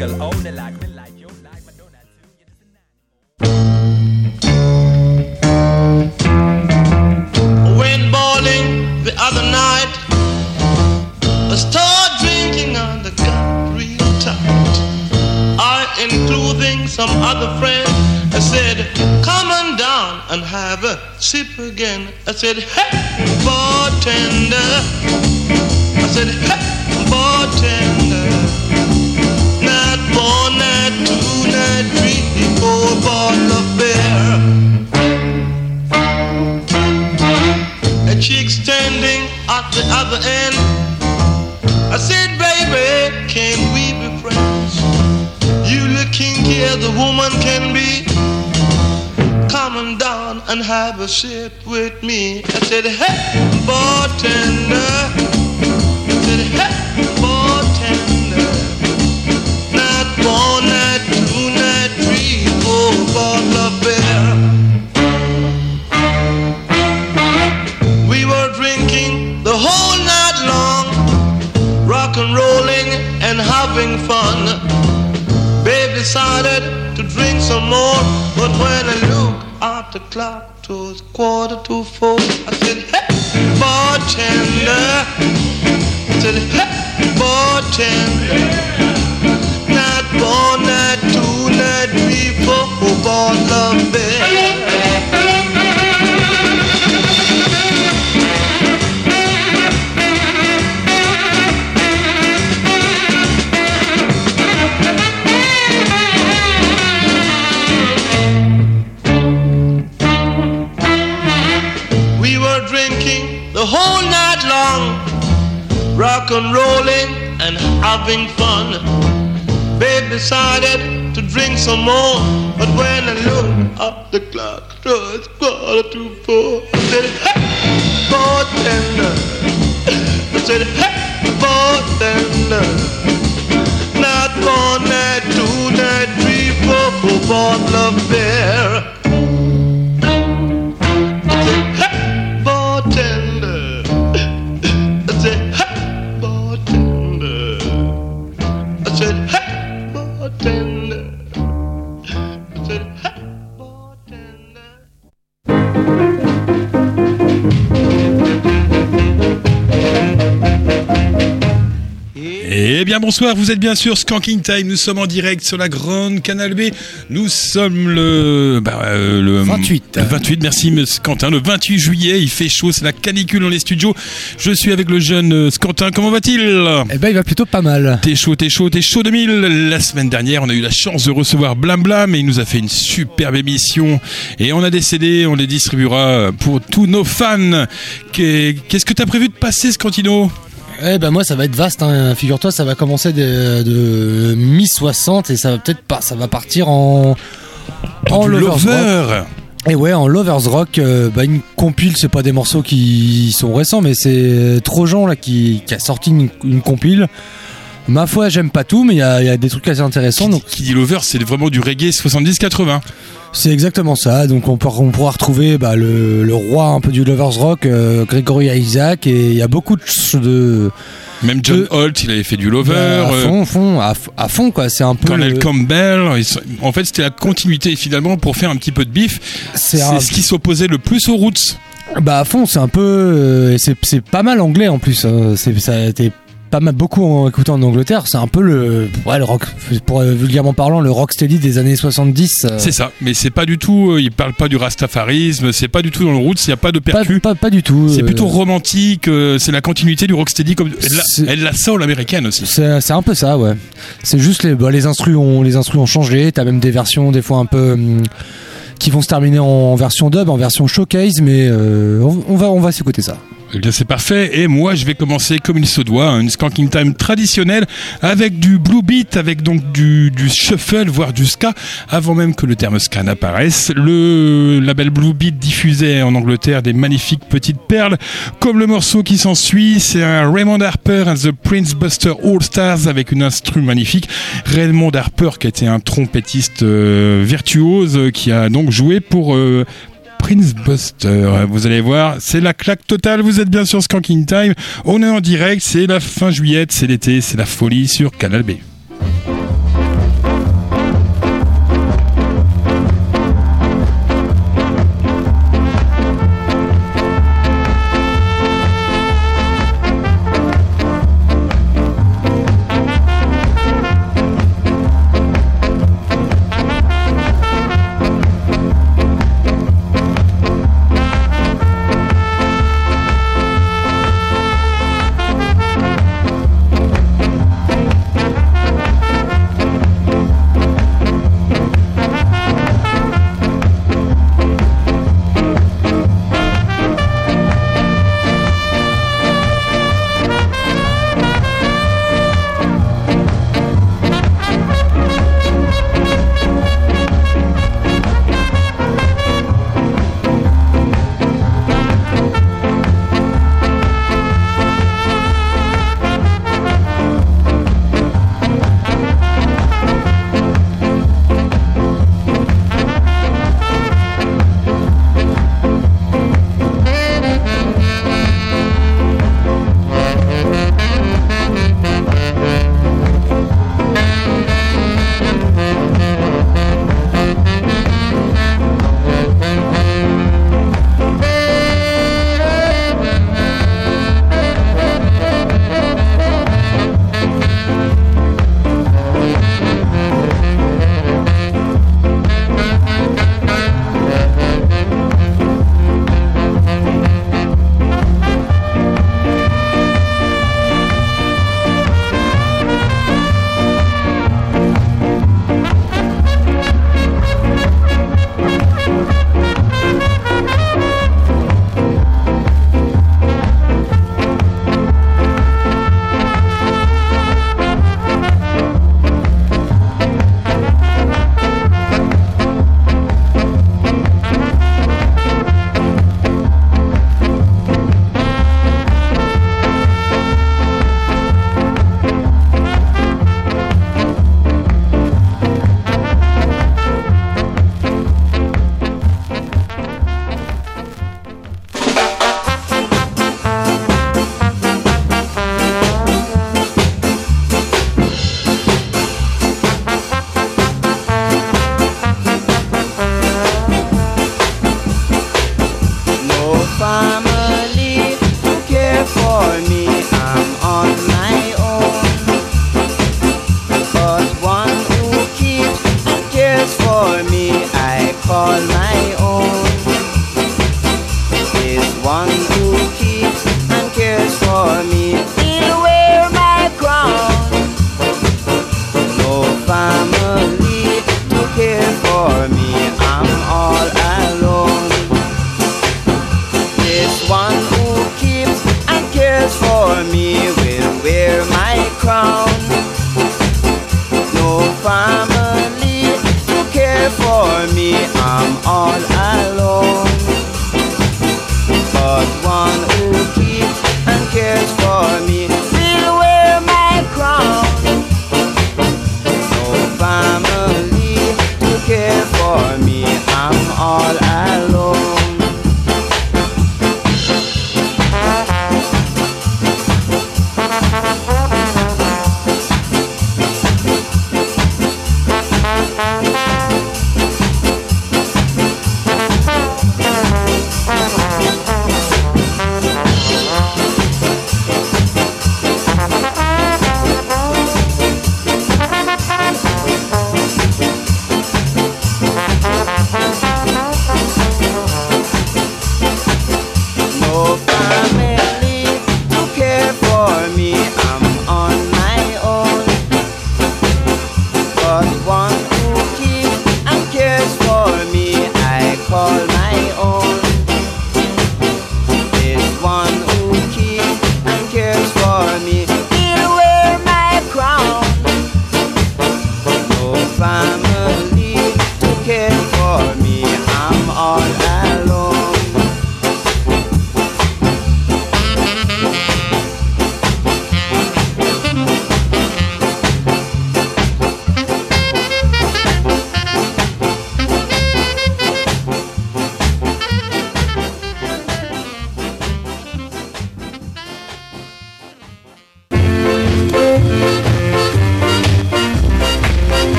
girl only like me like you like Madonna too. When bowling the other night, I started drinking and I got real tight. I, including some other friend, I said, come on down and have a sip again. I said, hey, bartender. I said, hey, bartender. Not one, not two, not three, 4 bottles of beer. A chick standing at the other end. I said, baby, can we be friends? You look kinky as a woman can be. Come on down and have a sip with me. I said, hey, bartender. I said, hey, bartender. Not one, not two, not three, 4 bottles of beer. We were drinking the whole night long, rock and rolling and having fun. Babe decided to drink some more, but when I looked at the clock, it was 3:45. I said, hey, bartender. I said, hey, bartender. Not one, not two, not three, 4 bottles of beer. The whole night long, rock and rolling and having fun. Babe decided to drink some more, but when I looked at the clock, it was 3:45. I said, hey, bartender. I said, hey, bartender. Not one, not two, not three, 4 bottles of beer. I said, hey, bartender. Eh bien bonsoir, vous êtes bien sûr Skanking Time, nous sommes en direct sur la grande Canal B, nous sommes le 28. Le 28, merci Quentin, le 28 juillet, il fait chaud, c'est la canicule dans les studios, je suis avec le jeune Quentin, comment va-t-il ? Eh ben il va plutôt pas mal. T'es chaud 2000, la semaine dernière on a eu la chance de recevoir Blam Blam et il nous a fait une superbe émission et on a des CD, on les distribuera pour tous nos fans. Qu'est-ce que t'as prévu de passer Scantino ? Eh ben moi ça va être vaste, hein. Figure-toi ça va commencer de mi-60 et ça va peut-être pas, ça va partir en Lovers Rock. Et ouais, en Lovers Rock, une compile, c'est pas des morceaux qui sont récents, mais c'est Trojan là qui a sorti une compile. Ma foi, j'aime pas tout, mais il y a des trucs assez intéressants. Qui dit Lovers, c'est vraiment du reggae 70-80. C'est exactement ça. Donc on pourra retrouver le roi un peu du Lovers Rock, Gregory Isaac, et il y a beaucoup de même John Holt, il avait fait du Lover. À fond quoi. C'est un peu. Colonel Campbell. En fait, c'était la continuité finalement pour faire un petit peu de bif. C'est ce qui s'opposait le plus aux Roots. À fond, c'est un peu. C'est pas mal anglais en plus. Ça a été pas mal beaucoup écouté en Angleterre, c'est un peu le rock, pour vulgairement parlant, le rocksteady des années 70. C'est ça, mais c'est pas du tout, il parle pas du rastafarisme, c'est pas du tout dans le roots, il y a pas de percus. Pas du tout. C'est plutôt romantique, c'est la continuité du rocksteady comme la soul américaine aussi. C'est un peu ça, ouais. C'est juste les instrus ont changé, t'as même des versions des fois un peu qui vont se terminer en version dub, en version showcase, mais on va s'écouter ça. Eh bien, c'est parfait. Et moi, je vais commencer comme il se doit, une Skanking Time traditionnelle avec du blue beat, avec donc du shuffle, voire du ska, avant même que le terme ska n'apparaisse. Le label Blue Beat diffusait en Angleterre des magnifiques petites perles, comme le morceau qui s'ensuit. C'est un Raymond Harper and the Prince Buster All Stars avec une instru magnifique. Raymond Harper, qui était un trompettiste virtuose, qui a donc joué pour Prince Buster. Vous allez voir, c'est la claque totale. Vous êtes bien sur Skanking Time. On est en direct, c'est la fin juillet, c'est l'été, c'est la folie sur Canal B.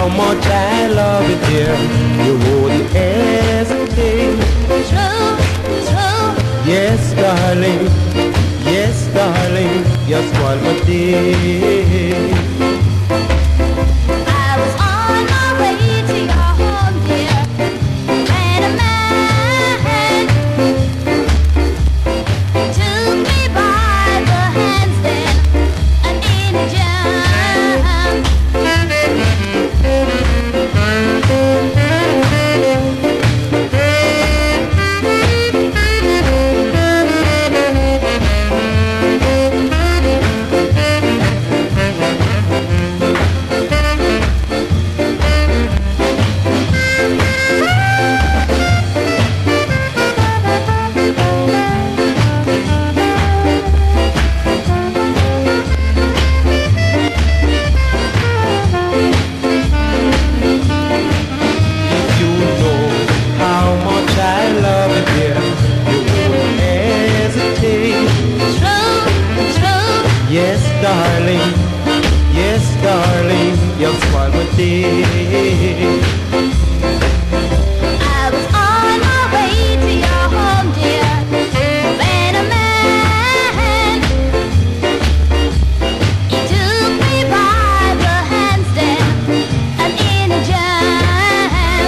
how much I love you, dear. You wouldn't hesitate. True, true. Yes, darling. Yes, darling. You spoil my day. I was on my way to your home, dear, when a man took me by the hands, then an darling, yes, darling, you've spoiled my day. I was on my way to your home, dear, when a man, he took me by the hands, then and in a jam.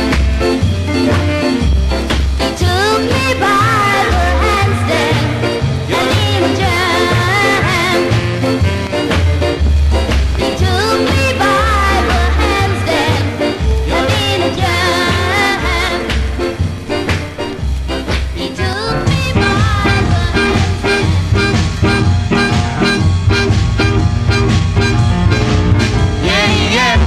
He took me by the hands, then and in a jam. He took me by the hands, then and in a jam. He took me by the Yeah, yeah.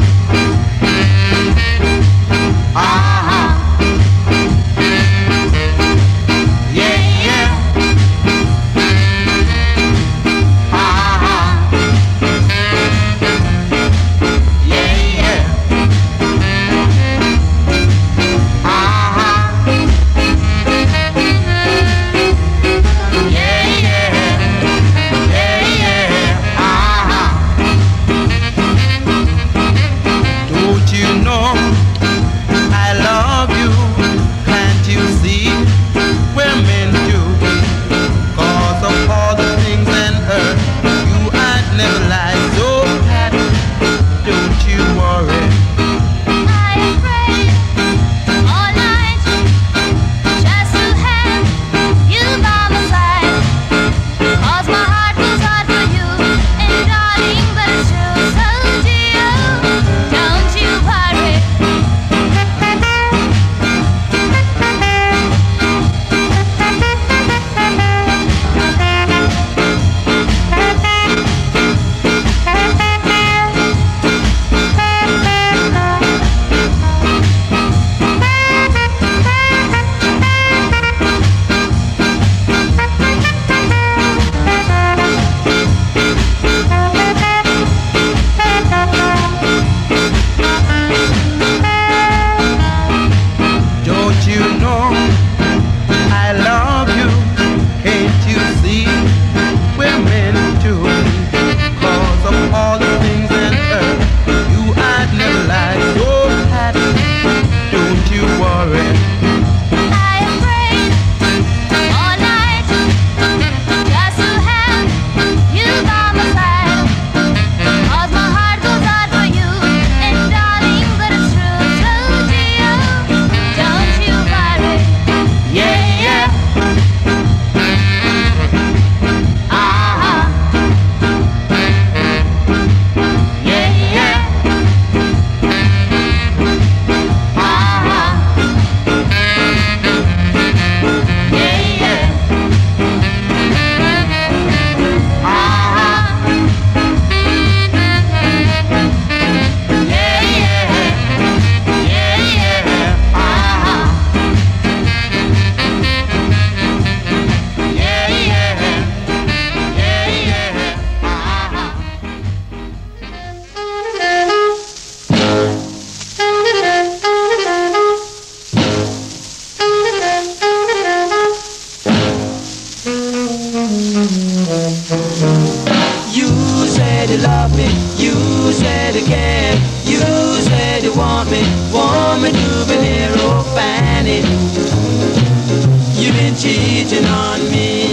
Uh-huh. Yeah, yeah. Uh-huh. Yeah, yeah. Uh-huh. Yeah, yeah. Yeah, yeah. Uh-huh. Don't you know I love you? Can't you see we're meant to? 'Cause of all the things on earth, you I'd never lie so bad. Don't you worry. I prayed all night just to have you by my side. 'Cause my heart goes out for you, and darling, but it's true. So dear, don't you worry. Don't you know I love you? Can't you see we're meant to? 'Cause of all the things on earth, you I'd never lie so bad. Don't you worry. I prayed all night just to have you by my side. 'Cause my heart goes out for you, and darling, but it's true. So dear, don't you worry. Yeah, yeah. Uh-huh. Yeah, yeah. Uh-huh. Yeah, yeah. Uh-huh. Yeah, yeah. Yeah, yeah. Uh-huh. Yeah, yeah. Yeah, yeah. You said you love me, you said again, you said want me to be little Fanny. You've been cheating on me.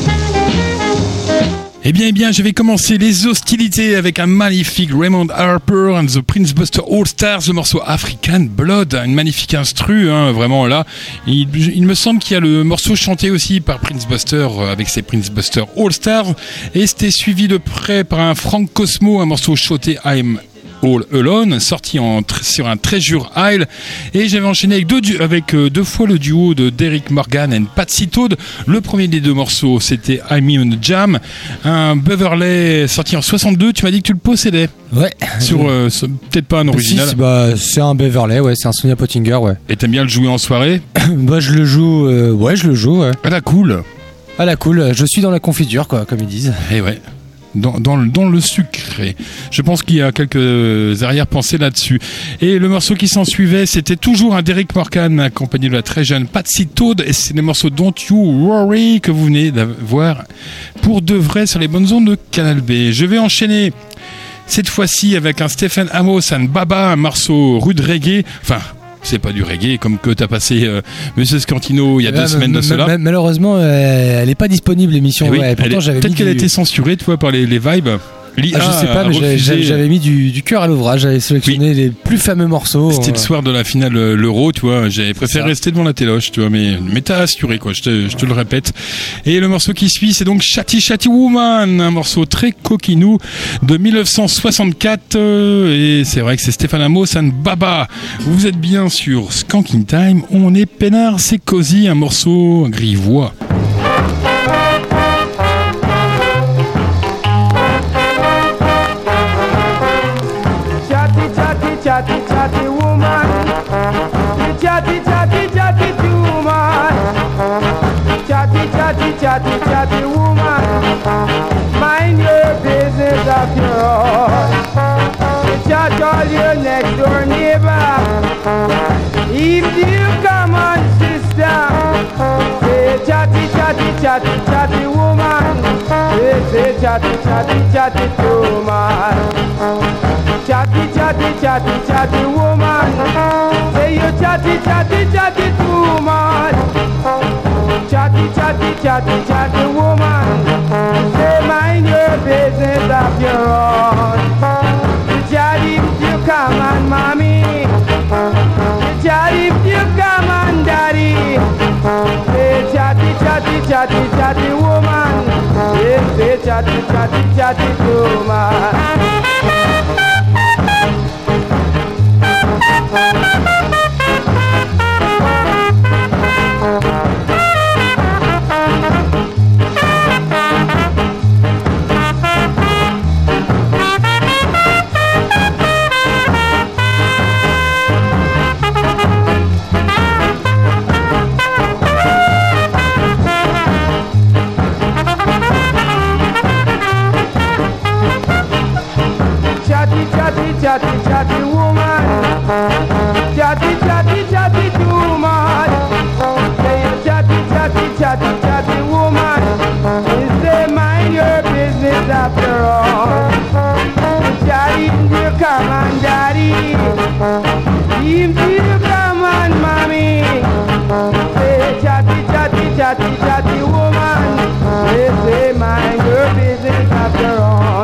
Eh bien, je vais commencer les hostilités avec un magnifique Raymond Harper and the Prince Buster All Stars, le morceau African Blood, une magnifique instru, hein, vraiment là. Il me semble qu'il y a le morceau chanté aussi par Prince Buster avec ses Prince Buster All Stars, et c'était suivi de près par un Frank Cosmo, un morceau chanté I'm All Alone, sorti sur un Treasure Isle, et j'avais enchaîné avec deux fois le duo de Derrick Morgan et Patsy Todd. Le premier des deux morceaux, c'était I'm in a Jam, un Beverley sorti en 62. Tu m'as dit que tu le possédais. Ouais. Sur peut-être pas un original. Si, c'est un Beverley, ouais, c'est un Sonia Pottinger, ouais. Et t'aimes bien le jouer en soirée? Je le joue, ouais. Ah la cool. Ah la cool, je suis dans la confiture, quoi, comme ils disent. Et ouais. Dans le sucré. Je pense qu'il y a quelques arrière-pensées là-dessus. Et le morceau qui s'en suivait, c'était toujours un Derrick Morgan accompagné de la très jeune Patsy Todd, et c'est le morceau Don't You Worry que vous venez d'avoir pour de vrai sur les bonnes ondes de Canal B. Je vais enchaîner cette fois-ci avec un Stephen Amos and Baba, un morceau rude reggae, enfin c'est pas du reggae comme que t'as passé Monsieur Scantino il y a 2 semaines de cela. Malheureusement, elle est pas disponible l'émission. Oui, ouais, pourtant, peut-être qu'elle a été censurée, tu vois, par les vibes. Je sais pas, mais j'avais mis du cœur à l'ouvrage, j'avais sélectionné les plus fameux morceaux. C'était le soir de la finale l'Euro, tu vois, j'avais préféré rester devant la téloche, tu vois, mais t'as assuré, quoi, je te le répète. Et le morceau qui suit, c'est donc Chatty Chatty Woman, un morceau très coquinou de 1964, et c'est vrai que c'est Stéphane Amos and Baba. Vous êtes bien sur Skanking Time, on est peinard, c'est cosy, un morceau grivois. Chatty, chatty woman, you chatty, chatty, chatty too much. Chatty, chatty, chatty, chatty woman, mind your business of your own. You chat all your next door neighbor, if you come on sister, say chatty, chatty, chatty, chatty woman, say chatty, chatty, chatty too much. Chatty, chatty, chatty, chatty woman, say you chatty, chatty, chatty too much. Chatty, chatty, chatty, chatty woman, say mind your business of your own. You chatty if you come on mommy, you chatty if you come on daddy. Say chatty, chatty, chatty, chatty woman, say chatty, chatty, chatty too much. Chatty, chatty woman, chatty, chatty, chatty too much. Say you chatty, chatty, chatty, chatty woman, is they mind your business after all. Chatty, you come on daddy, if you come on mommy. Say chatty, chatty, chatty, chatty woman, is they mind your business after all.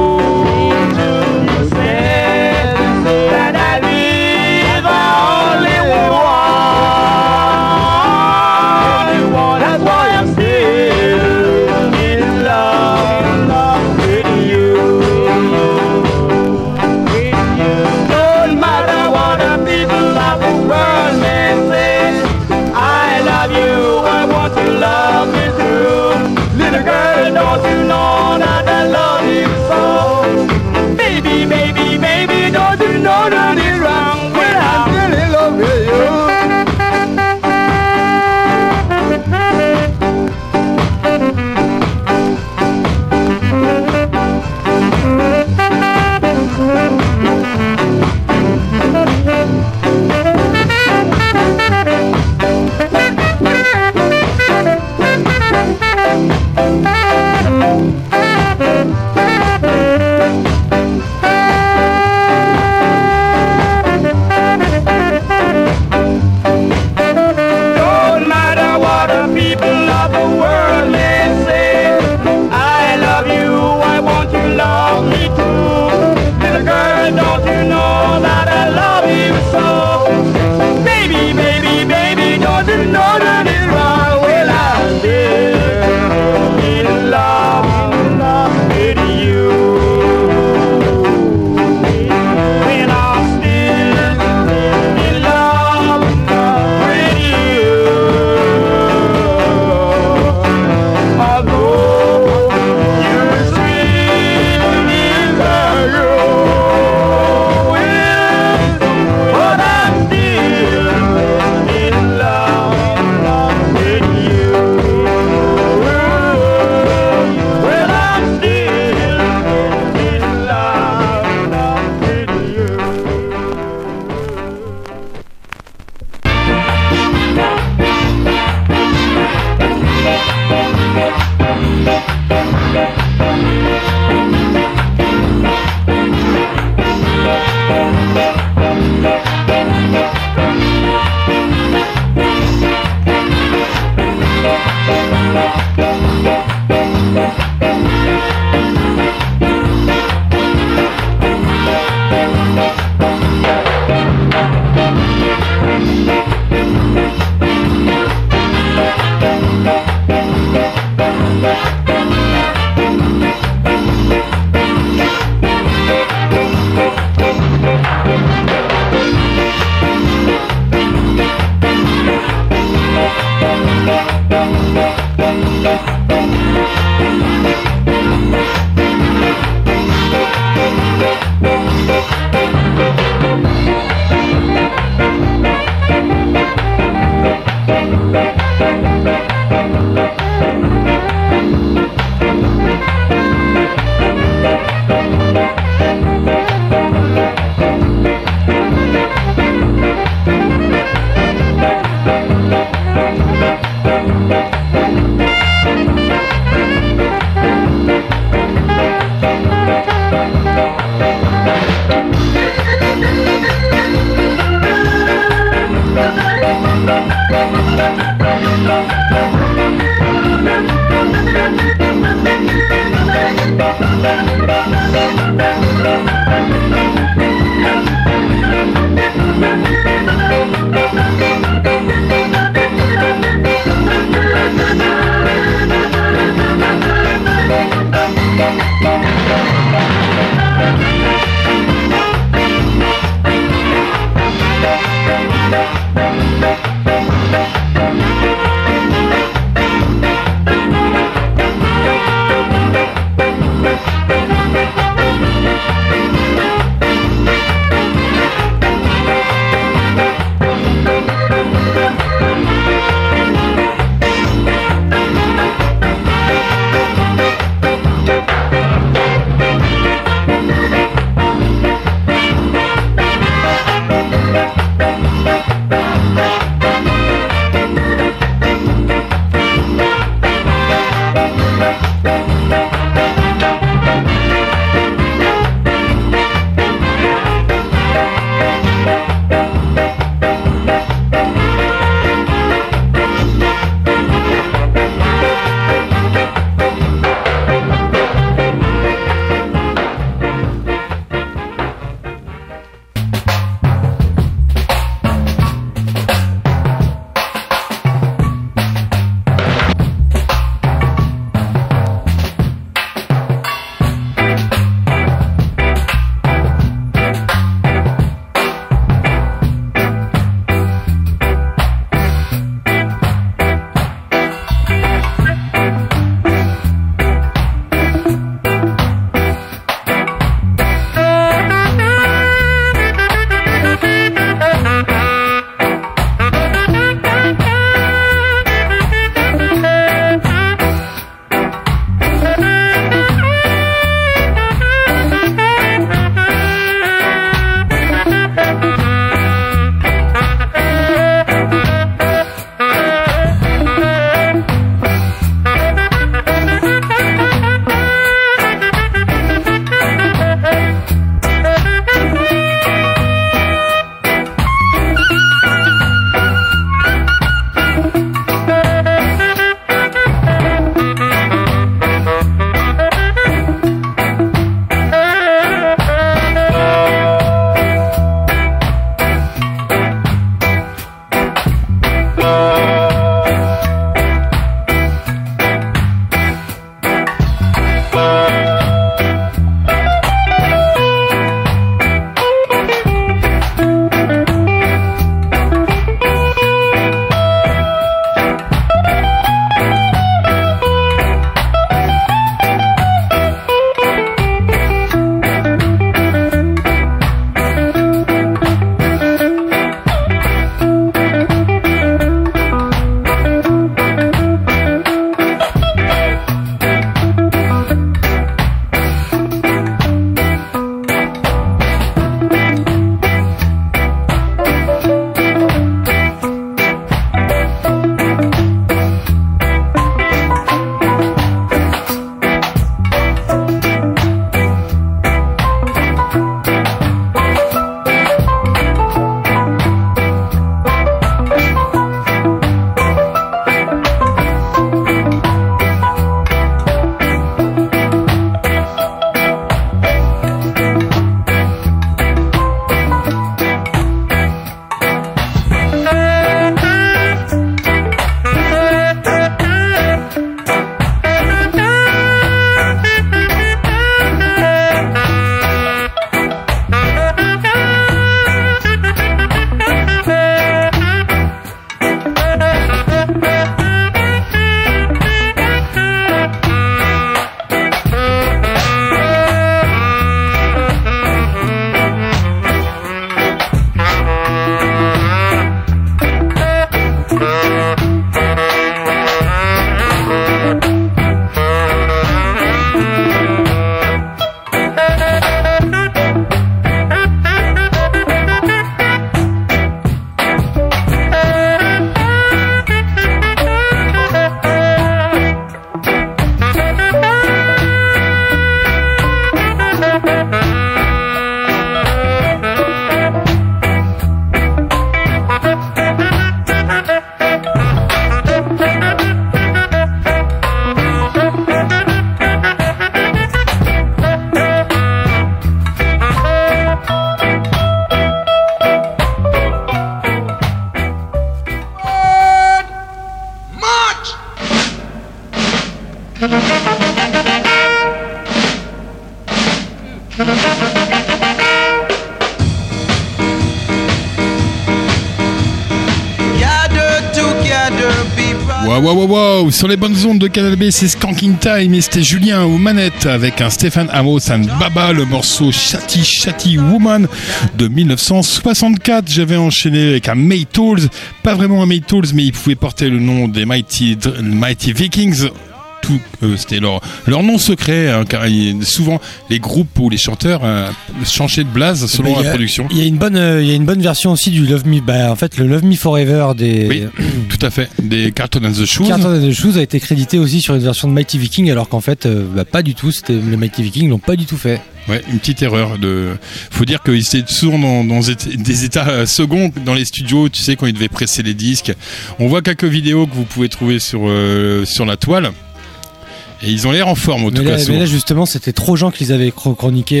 Wow, sur les bonnes ondes de Canal B, c'est Skanking Time et c'était Julien aux manettes avec un Stéphane Amos and Baba, le morceau Chatty Chatty Woman de 1964. J'avais enchaîné avec un Maytals, pas vraiment un Maytals, mais il pouvait porter le nom des Mighty Vikings. C'était leur nom secret, hein, car souvent les groupes ou les chanteurs changeaient de blaze selon la production. Il y a une bonne version aussi du Love Me, en fait le Love Me Forever des. Oui, tout à fait, des Cartoon and the Shoes. Cartoon and the Shoes a été crédité aussi sur une version de Mighty Viking, alors qu'en fait pas du tout. C'était les Mighty Vikings l'ont pas du tout fait. Ouais, une petite erreur. Faut dire qu'ils étaient souvent dans des états seconds dans les studios, tu sais, quand ils devaient presser les disques. On voit quelques vidéos que vous pouvez trouver sur la toile. Et ils ont l'air en forme au tout cas. Mais là justement c'était trop gens qu'ils avaient chroniqué.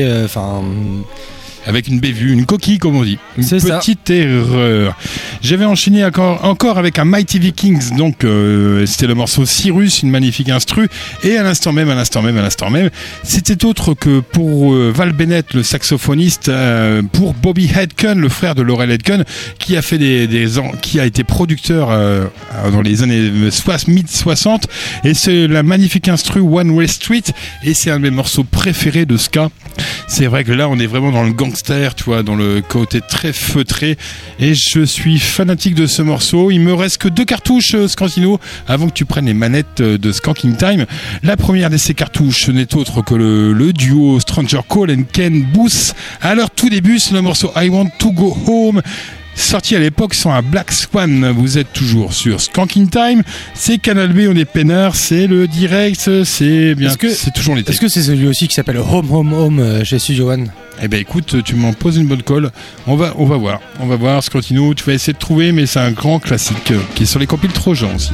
Avec une bévue, une coquille comme on dit. Une C'est petite erreur. J'avais enchaîné encore avec un Mighty Vikings, donc c'était le morceau Cyrus, une magnifique instru, et à l'instant même, c'était autre que pour Val Bennett, le saxophoniste, pour Bobby Hedgen, le frère de Laurel Hedgen, qui a fait qui a été producteur dans les années mid-60, et c'est la magnifique instru One Way Street, et c'est un de mes morceaux préférés de ska. C'est vrai que là on est vraiment dans le gangster, tu vois, dans le côté très feutré, et je suis fanatique de ce morceau. Il me reste que 2 cartouches Scantino avant que tu prennes les manettes de Skanking Time. La première de ces cartouches n'est autre que le duo Stranger Call and Ken Booth. À leur tout début, c'est le morceau I Want to Go Home, sorti à l'époque sur un Black Swan. Vous êtes toujours sur Skanking Time, c'est Canal B, on est peinard, c'est le direct, c'est bien, c'est toujours l'été. Est-ce que c'est celui aussi qui s'appelle Home chez Studio One? Eh ben écoute, tu m'en poses une bonne colle. On va voir Scantino, tu vas essayer de trouver, mais c'est un grand classique qui est sur les compiles Trojan aussi.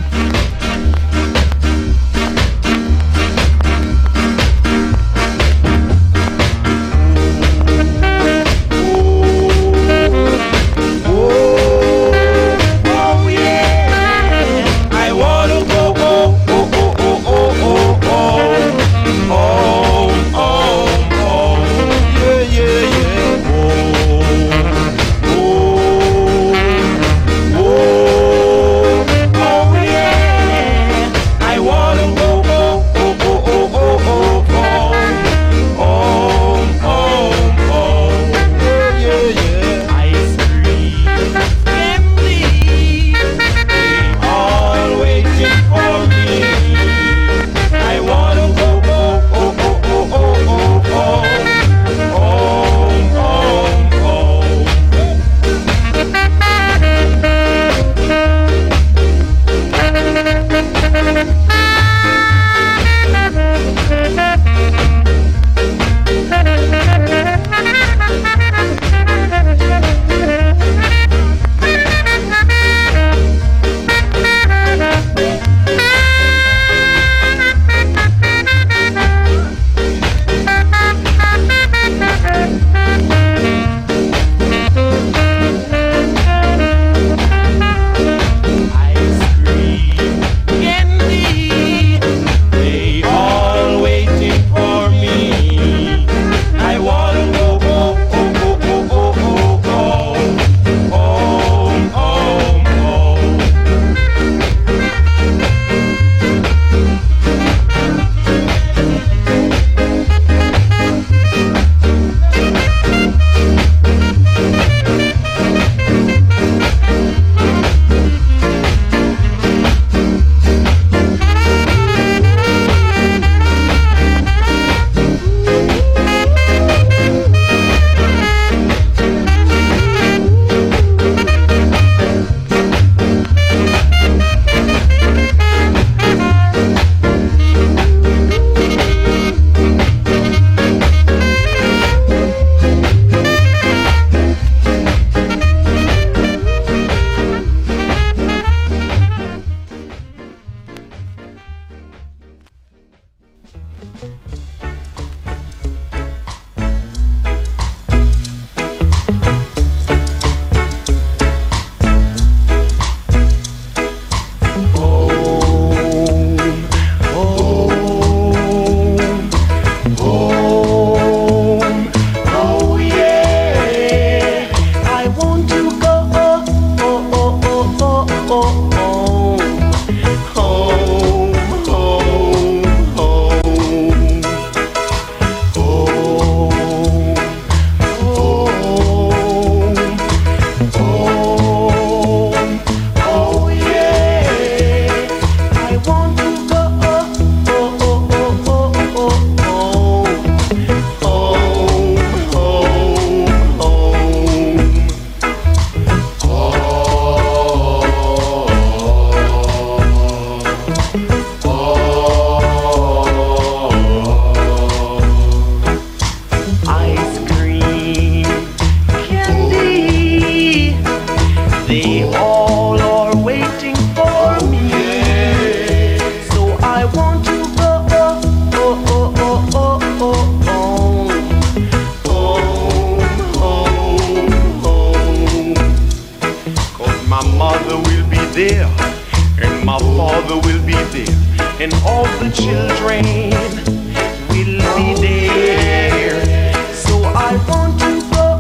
father will be there, and all the children will be there. So I want to go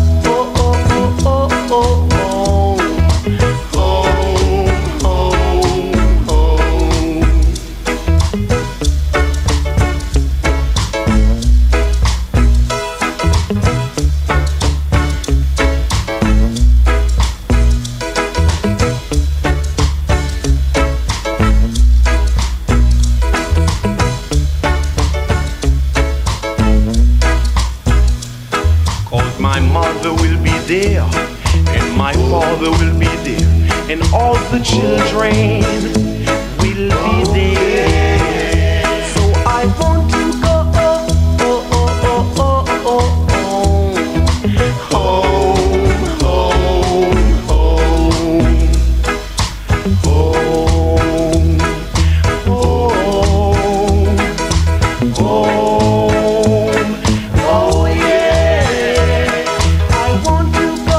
home, home, home. My mother will be there, and my father will be there, and all the children will be there. So I want to go home, home, home, home, home. Oh yeah. I want to go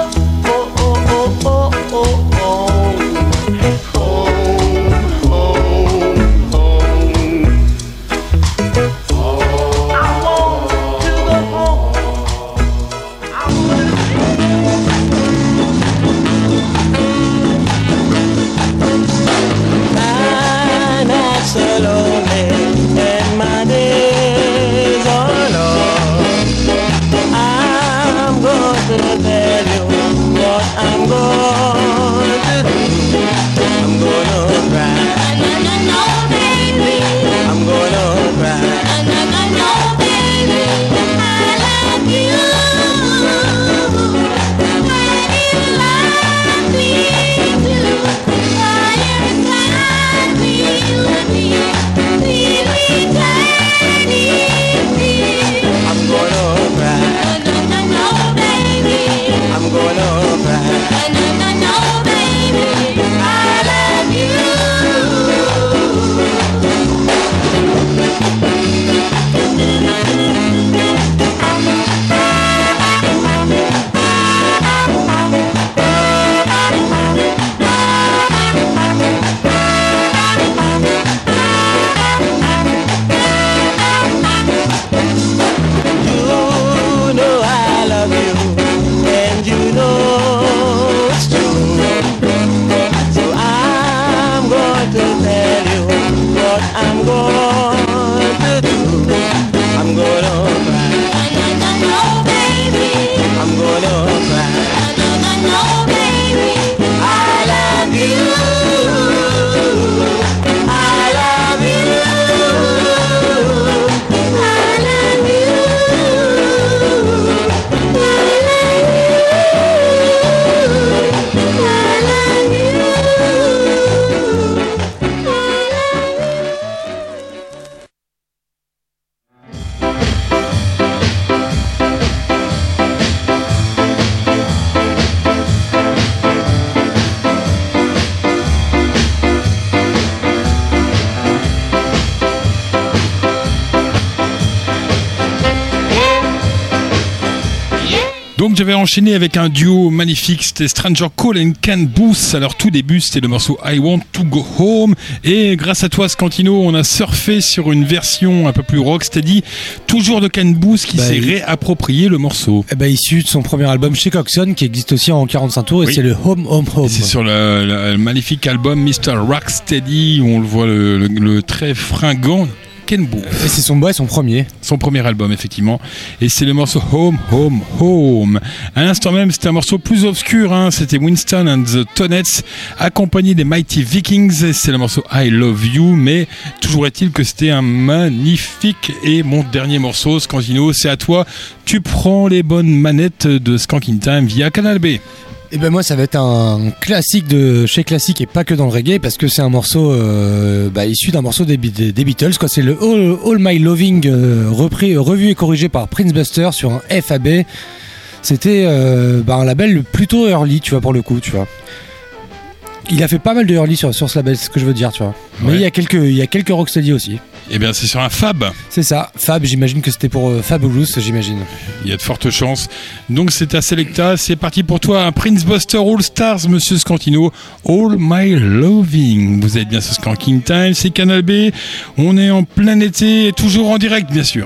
Donc j'avais enchaîné avec un duo magnifique, c'était Stranger Call and Ken Booth. Alors tout début c'était le morceau I Want to Go Home, et grâce à toi Scantino on a surfé sur une version un peu plus rocksteady, toujours de Ken Booth qui s'est réapproprié le morceau. Issu de son premier album chez Coxon qui existe aussi en 45 tours, et c'est le Home Home Home. Et c'est sur le magnifique album Mr. Rocksteady où on le voit le très fringant Ken Booth. Et c'est son premier. Son premier album, effectivement. Et c'est le morceau Home, Home, Home. À l'instant même, c'était un morceau plus obscur, hein. C'était Winston and the Tonets, accompagné des Mighty Vikings. Et c'est le morceau I Love You. Mais toujours est-il que c'était un magnifique. Et mon dernier morceau, Scantino, c'est à toi. Tu prends les bonnes manettes de Skanking Time via Canal B. Et ben moi ça va être un classique de chez Classique, et pas que dans le reggae, parce que c'est un morceau issu d'un morceau des Beatles, quoi. C'est le All My Loving revu et corrigé par Prince Buster sur un FAB. C'était un label plutôt early, tu vois, pour le coup, tu vois. Il a fait pas mal de early sur ce label, c'est ce que je veux dire, tu vois. Mais Ouais. il y a quelques rocksteady aussi. Eh bien, c'est sur un Fab. C'est ça. Fab, j'imagine que c'était pour Fabulous, j'imagine. Il y a de fortes chances. Donc, c'est à Selecta. C'est parti pour toi. Un Prince Buster All Stars, monsieur Scantino. All My Loving. Vous êtes bien sur Skanking Time. C'est Canal B. On est en plein été et toujours en direct, bien sûr.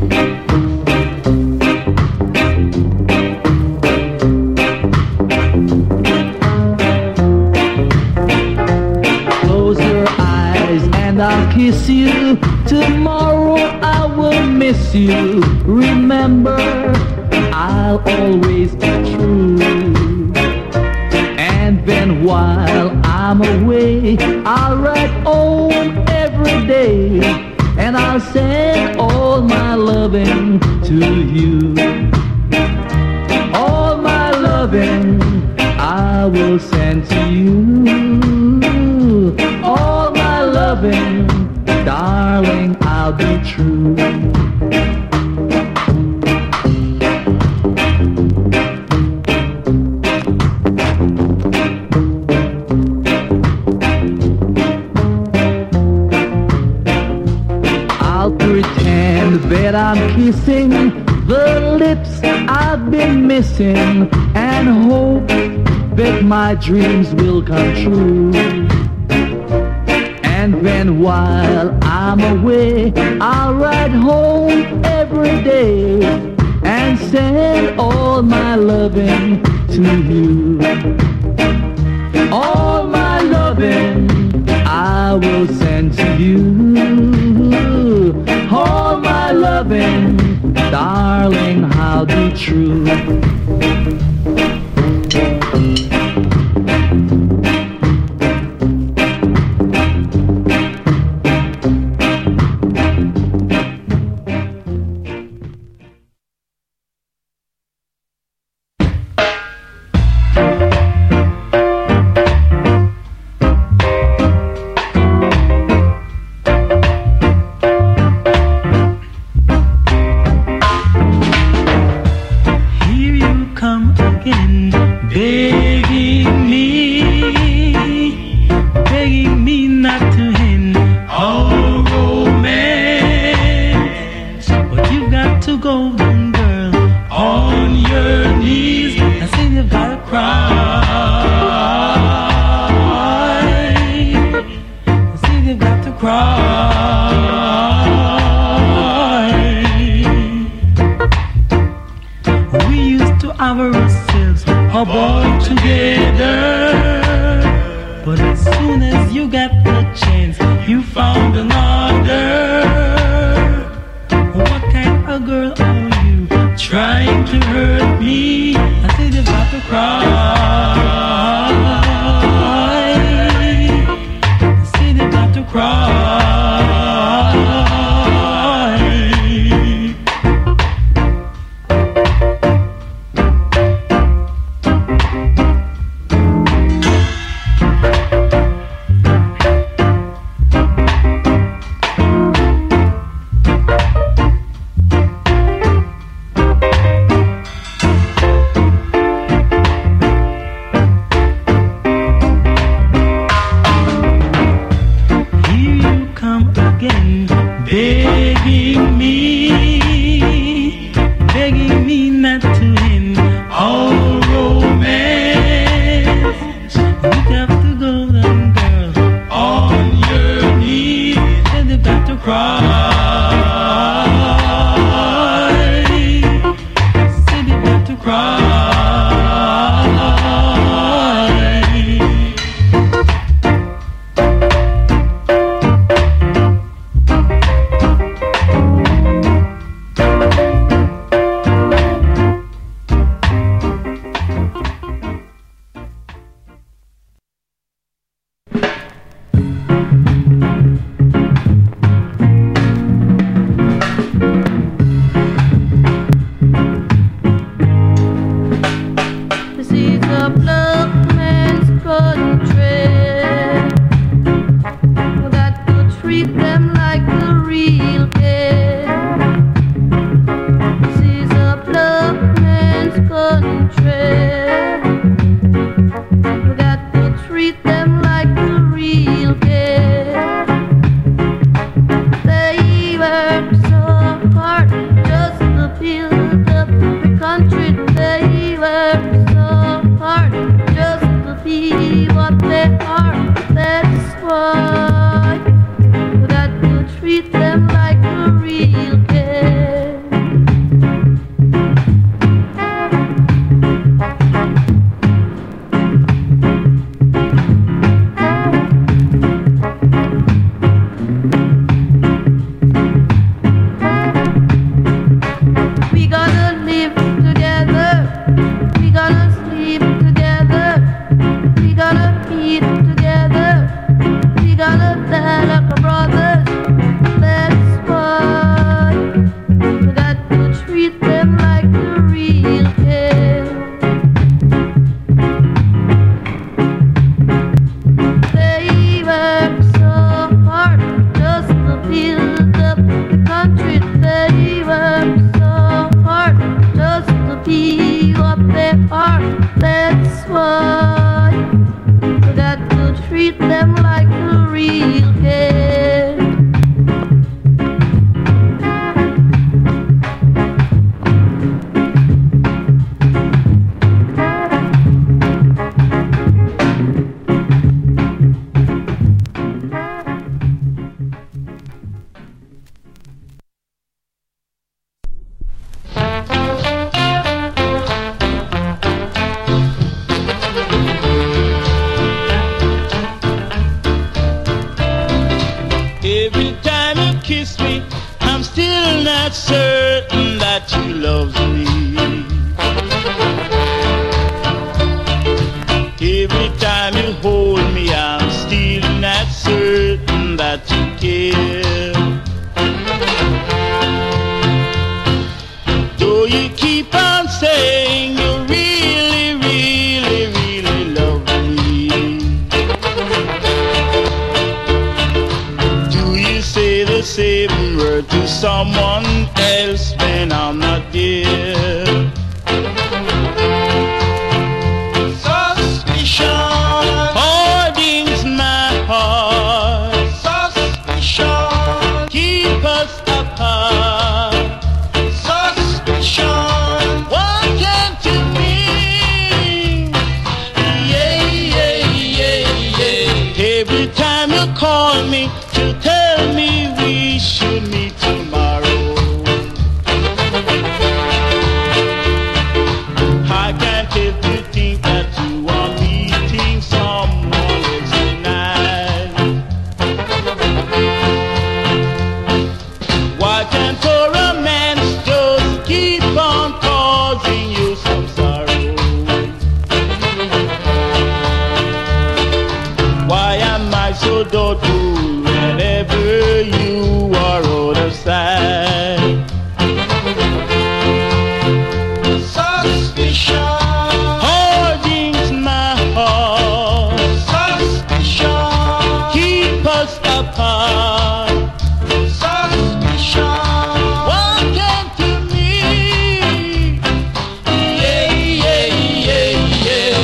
Close your eyes and I'll kiss you. Tomorrow I will miss you. Remember, I'll always be true. And then while I'm away, I'll write home every day. And I'll send all my loving to you. All my loving I will send to you. All my loving, darling, I'll be true. I'll pretend that I'm kissing the lips I've been missing and hope that my dreams will come true. And then while I'm away, I'll ride home every day and send all my loving to you. All my loving I will send to you. All my loving, darling, I'll be true. Here you come again, begging me not to end our romance. But you've got to go, girl, on your knees. I say you've got to cry. I say you've got to cry. We used to have ourselves a ball together, but as soon as you got the chance, you found another. What kind of girl are you trying to hurt me? I said you've got to cry. I said you've got to cry. Though you keep on saying you really, really, really love me, do you say the same word to someone else when I'm not there? Suspicion holdings my heart. Suspicion keep us apart. Suspicion, what can't you mean? Yeah, yeah, yeah, yeah. Every time you call me to tell me we should meet tomorrow, I can't help you think that you are meeting someone else tonight. Why can't a romance just keep on causing you some sorrow? Why am I so doubtful whenever you are out of sight? Suspicion holdings my heart. Suspicion keep us apart. Suspicion, what can't you mean? Yeah, yeah, yeah, yeah.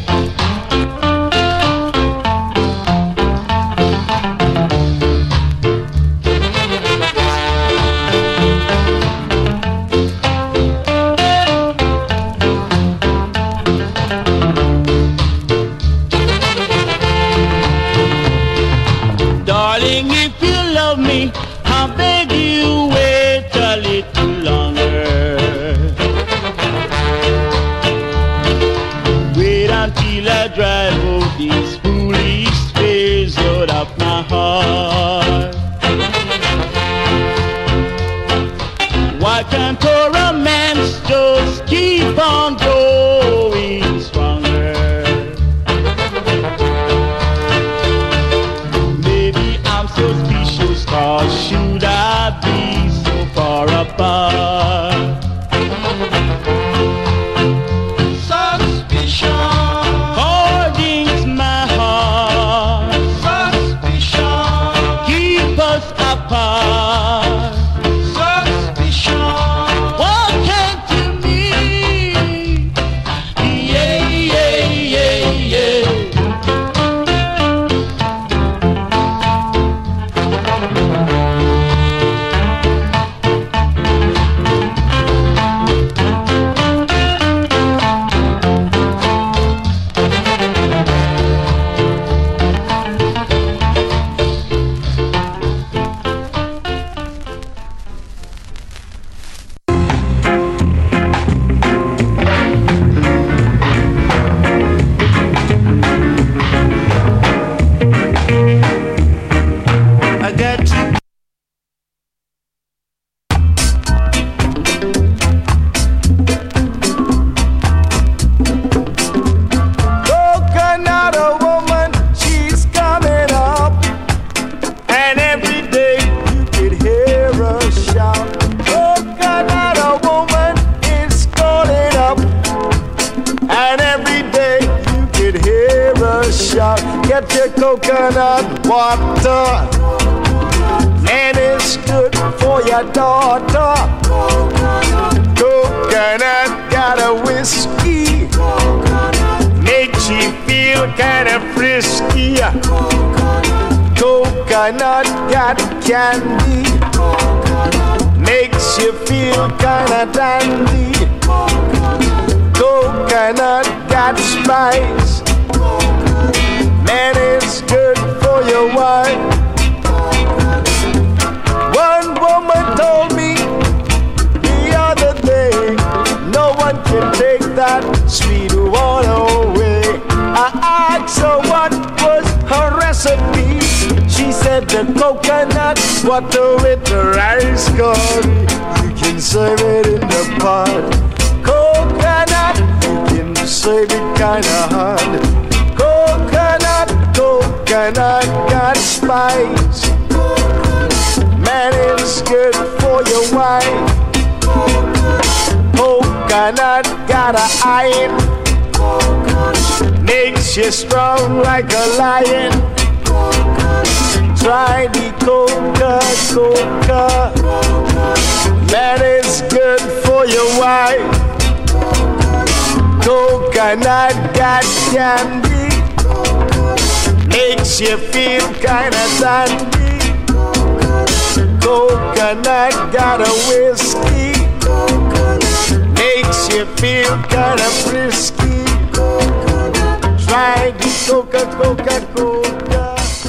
Darling, if you love me, I beg you wait a little longer. Wait until I drive out these foolish fears out of my heart. Why can't a romance just keep on going stronger? Maybe I'm suspicious, cause should I be so far apart? Suspicion holdings my heart. Suspicion keep us apart. Suspicion, what can't you mean? Yeah, yeah, yeah, yeah. I got to Coconut, a woman, she's coming up. And every day you could hear her shout. Coconut, a woman is calling up. And every day you could hear her shout. Get your coconut water. Man is good for your daughter. Coconut got a whiskey. Makes you feel kinda frisky. Coconut got candy. Makes you feel kinda dandy. Coconut got spice. Man, it's good for your wife. One woman told me the other day, no one can take that sweet water away. I asked her what was her recipe. She said the coconut water with the rice curry. You can serve it in the pot. Coconut, you can serve it kinda hard. Coconut, coconut got spice. Man, it's good for your wife. Coconut got a iron, makes you strong like a lion. Try the Coca-Cola, that is good for your wife. Coconut got candy, makes you feel kinda dandy. Coconut got a whiskey, makes you feel kinda frisky. Try the Coca-Cola.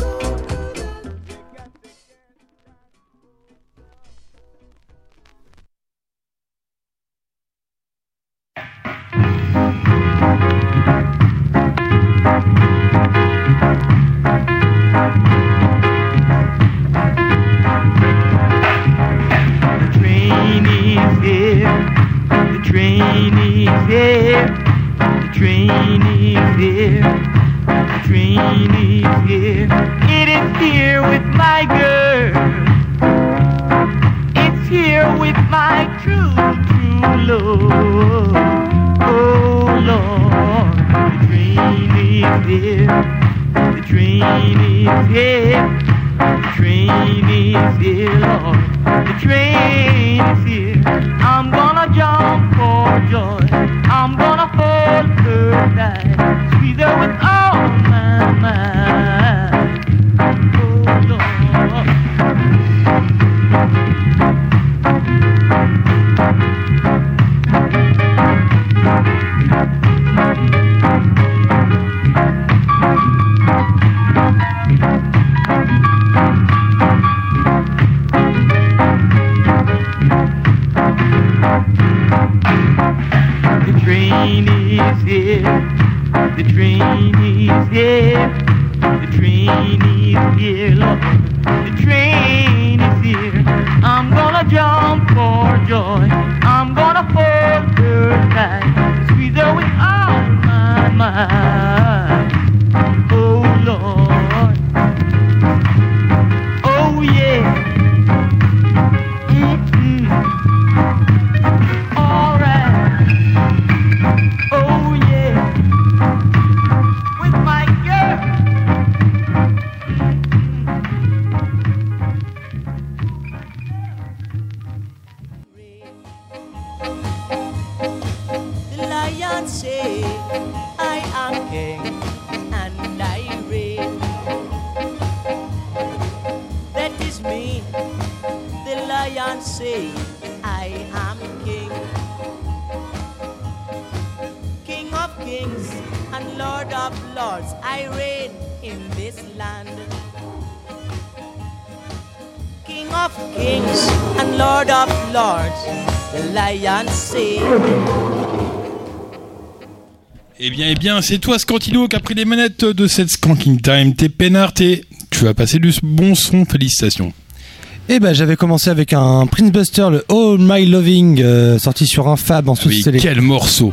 Eh bien, c'est toi, Scantino, qui a pris les manettes de cette Skanking Time. T'es peinard, tu vas passer du bon son, félicitations. Eh ben, j'avais commencé avec un Prince Buster, le All My Loving, sorti sur un Fab. Ensuite, oui, quel morceau.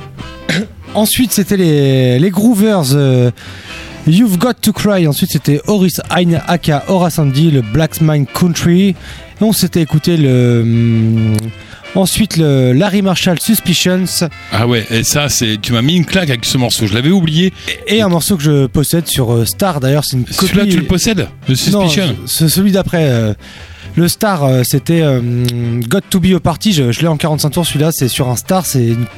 Ensuite, c'était les Groovers, You've Got to Cry. Ensuite, c'était Horace Hein aka Horace Andy, le Black Mine Country. Et on s'était écouté ensuite le Larry Marshall Suspicions. Ah ouais, et ça, tu m'as mis une claque avec ce morceau, je l'avais oublié. Et un morceau que je possède sur Star, d'ailleurs, c'est une copie. Celui-là, tu le possèdes, le Suspicion? Non, c'est celui d'après. Le Star, c'était Got to Be a Party, je l'ai en 45 tours, celui-là, c'est sur un Star,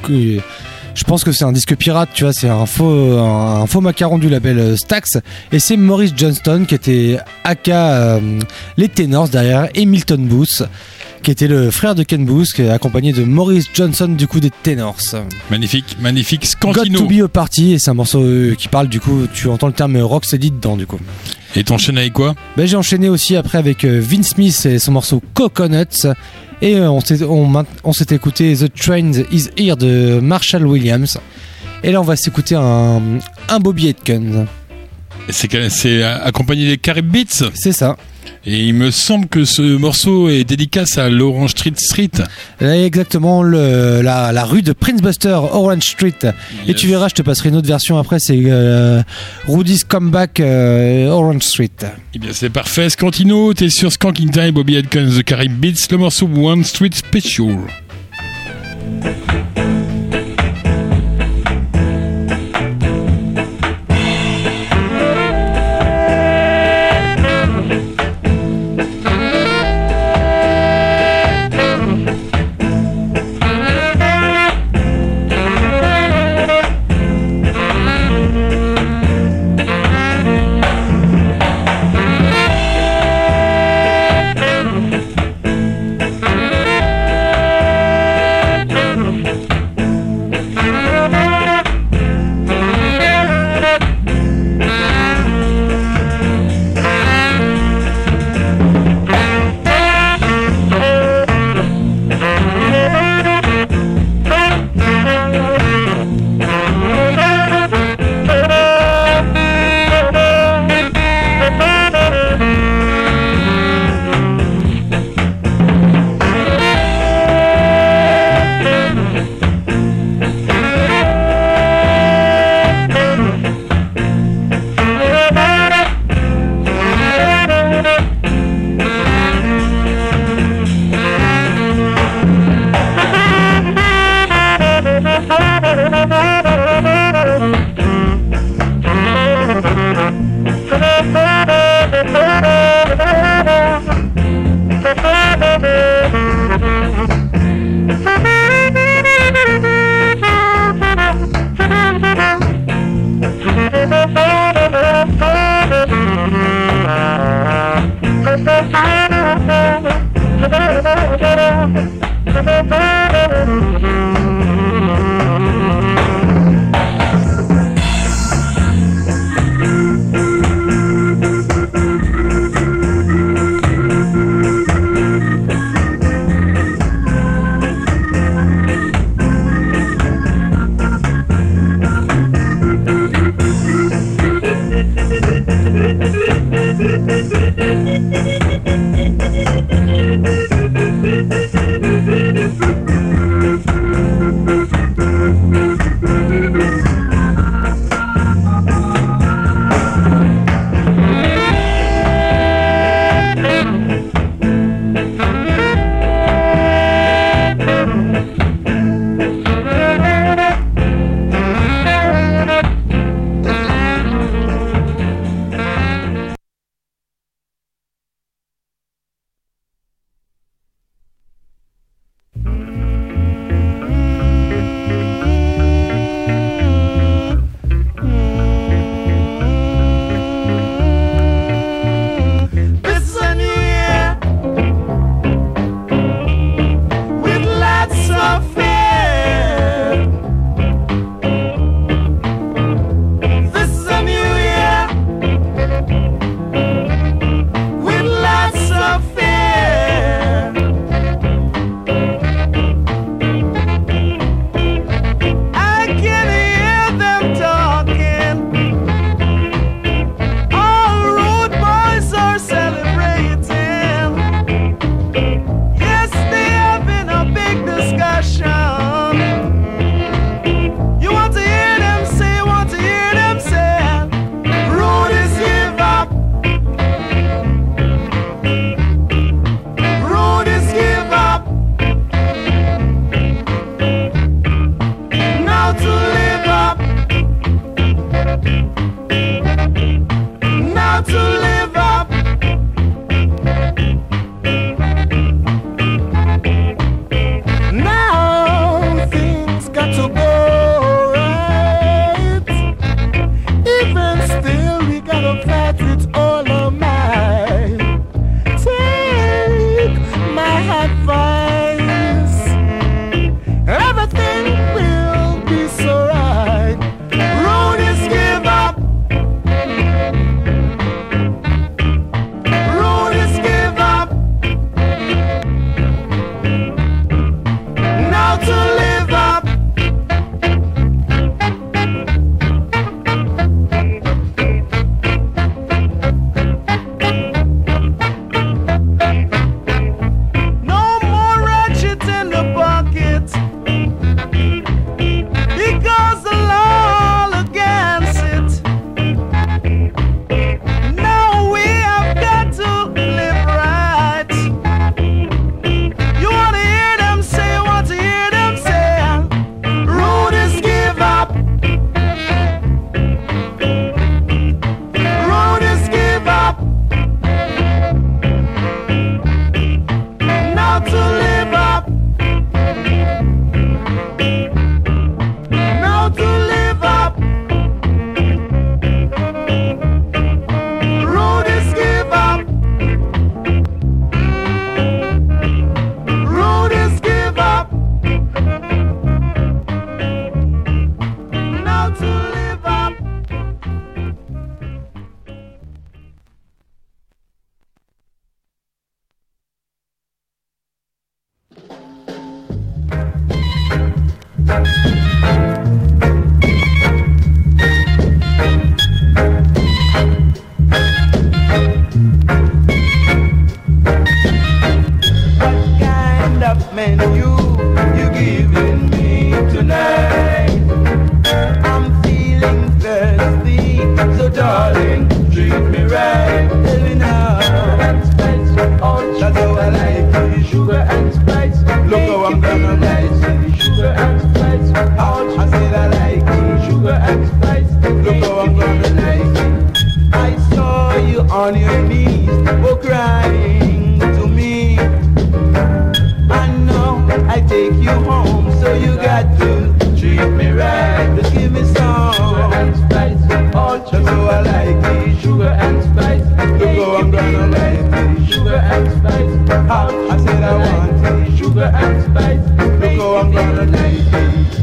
je pense que c'est un disque pirate, tu vois, c'est un faux macaron du label Stax, et c'est Maurice Johnston qui était aka les Tenors derrière, et Milton Booth qui était le frère de Ken Booth, qui est accompagné de Maurice Johnson du coup des Tenors. Magnifique, Scantino. Got to Be a Party, et c'est un morceau qui parle, du coup, tu entends le terme rocksteady dedans, du coup. Et t'enchaînes avec quoi? J'ai enchaîné aussi après avec Vince Smith et son morceau Coconuts. Et on s'était écouté The Train Is Here de Marshall Williams. Et là on va s'écouter un Bobby Atkins. C'est accompagné des Carib Beats? C'est ça. Et il me semble que ce morceau est dédicace à l'Orange Street. Exactement, la rue de Prince Buster, Orange Street. Yes. Et tu verras, je te passerai une autre version après, c'est Rudy's Comeback, Orange Street. Eh bien c'est parfait, Scantino, t'es sur Skanking Time, Bobby Atkins, The Carib Beats, le morceau One Street Special. home, so you got to treat me right. Just give me some sugar and spice. All that's how I like it. Sugar and spice. Look how I'm gonna like it. Sugar and spice. I said I want it. Sugar and spice. Look how I'm gonna like it.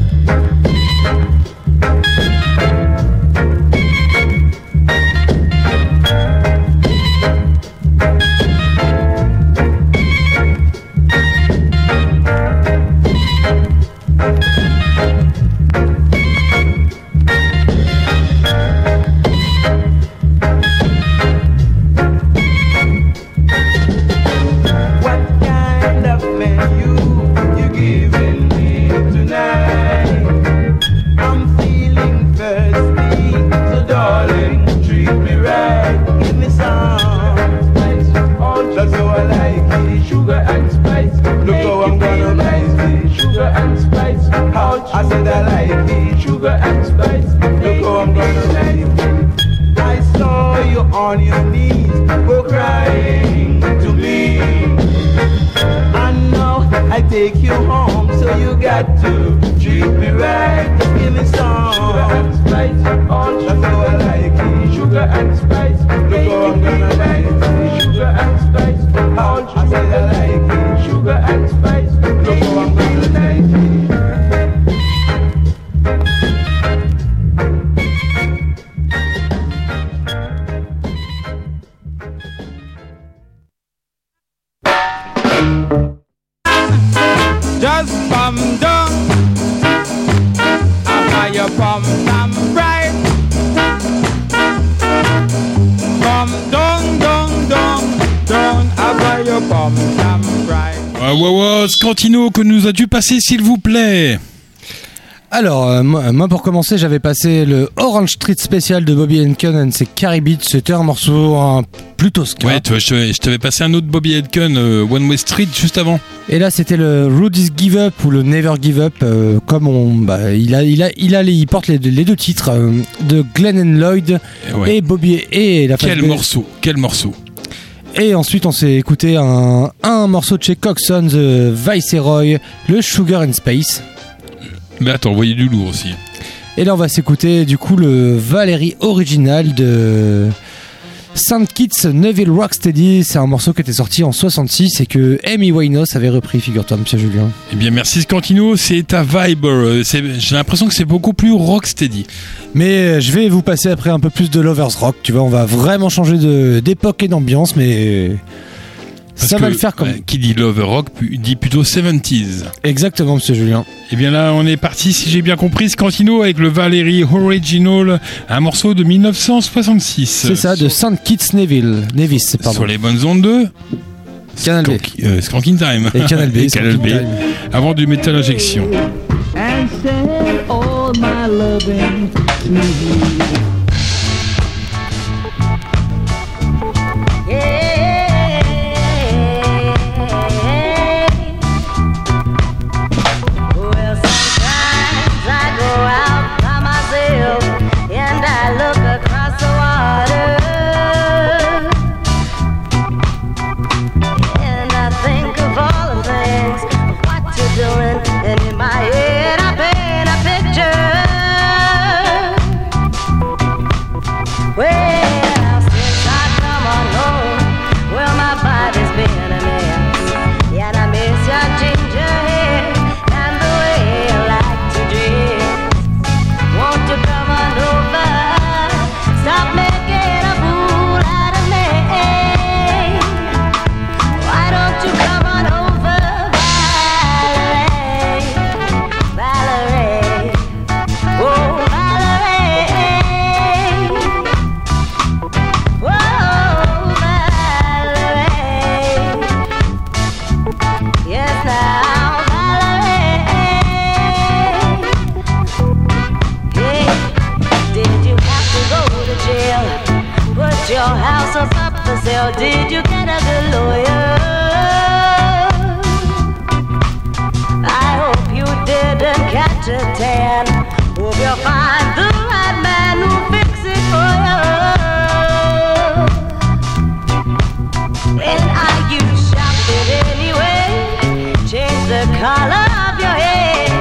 I said I like it, sugar and spice. Look how I'm gonna like it. I saw you on your knees, go crying to me. And now I take you home, so you got to treat me right. Just give me some sugar and spice. That's how I like it, sugar and spice. Look how I'm gonna like it, sugar and spice. I said I like it, sugar and spice. Look how I'm gonna like it. Just bum dum, after your bum dum right. Bum dum dum dum dum, after your bum dum right. Ouais, Scantino, que nous as-tu passé, s'il vous plaît? Alors, moi pour commencer, j'avais passé le Orange Street spécial de Bobby Heineken and ses Caribbeans. C'était un morceau plutôt ska. Ouais, je t'avais passé un autre Bobby Heineken, One Way Street, juste avant. Et là, c'était le Rudy's Give Up ou le Never Give Up. Comme il porte les deux titres de Glenn and Lloyd et Bobby et la Quel morceau. Et ensuite, on s'est écouté un morceau de chez Coxon, The Viceroy, le Sugar and Space. Mais attends, vous voyez du lourd aussi. Et là, on va s'écouter du coup le Valerie original de St. Kitts Neville Rocksteady. C'est un morceau qui était sorti en 66 et que Amy Winehouse avait repris, figure-toi, monsieur Julien. Eh bien, merci Scantino, c'est ta vibe. J'ai l'impression que c'est beaucoup plus rocksteady. Mais je vais vous passer après un peu plus de Lovers Rock. Tu vois, on va vraiment changer d'époque et d'ambiance, mais... Parce ça va le faire comme... Qui dit Love Rock dit plutôt 70s. Exactement, monsieur Julien. Et bien là, on est parti, si j'ai bien compris, Scantino avec le Valerie Original, un morceau de 1966. C'est ça, de St. Kitts Nevis, pardon. Sur les bonnes ondes de... Canal B. Skanking Time. Et Canal B. Canal B. Avant du Metal Injection. And send all my loving to you. Did you get a good lawyer? I hope you didn't catch a tan. Hope you'll find the right man who'll fix it for you. And are you shopping anyway? Change the color of your hair.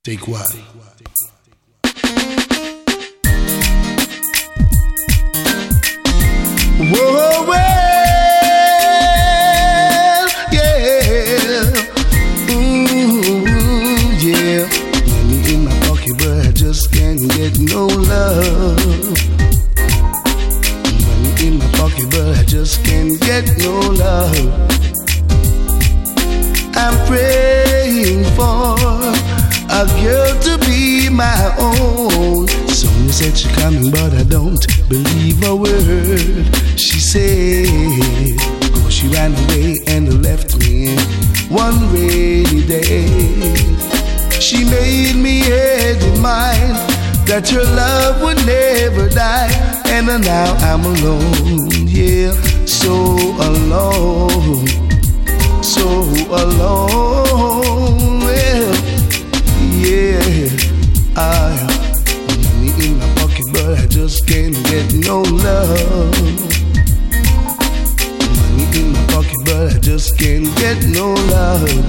Take one. Whoa, well, yeah. Yeah. Money in my pocket, but I just can't get no love. Money in my pocket, but I just can't get no love. I'm praying for a girl to be my own. Sonia said she's coming, but I don't believe a word she said. Oh, she ran away and left me one rainy day. She made me head in mind that her love would never die. And now I'm alone, yeah, so alone, so alone, well, yeah, money in my pocket, but I just can't get no love. Money in my pocket, but I just can't get no love.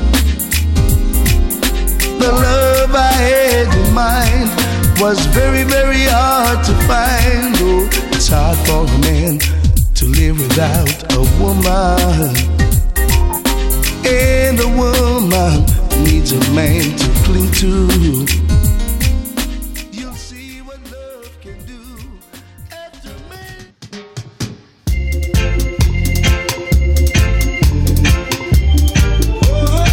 The love I had in mind was very, very hard to find. Oh, it's hard for a man to live without a woman. And a woman needs a man to cling to. You'll see what love can do after man. Oh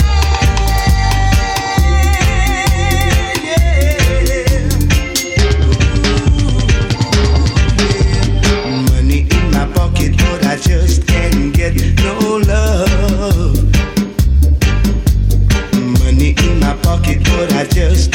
yeah, yeah. Money in my pocket, but I just can't get no love. Money in my pocket, but I just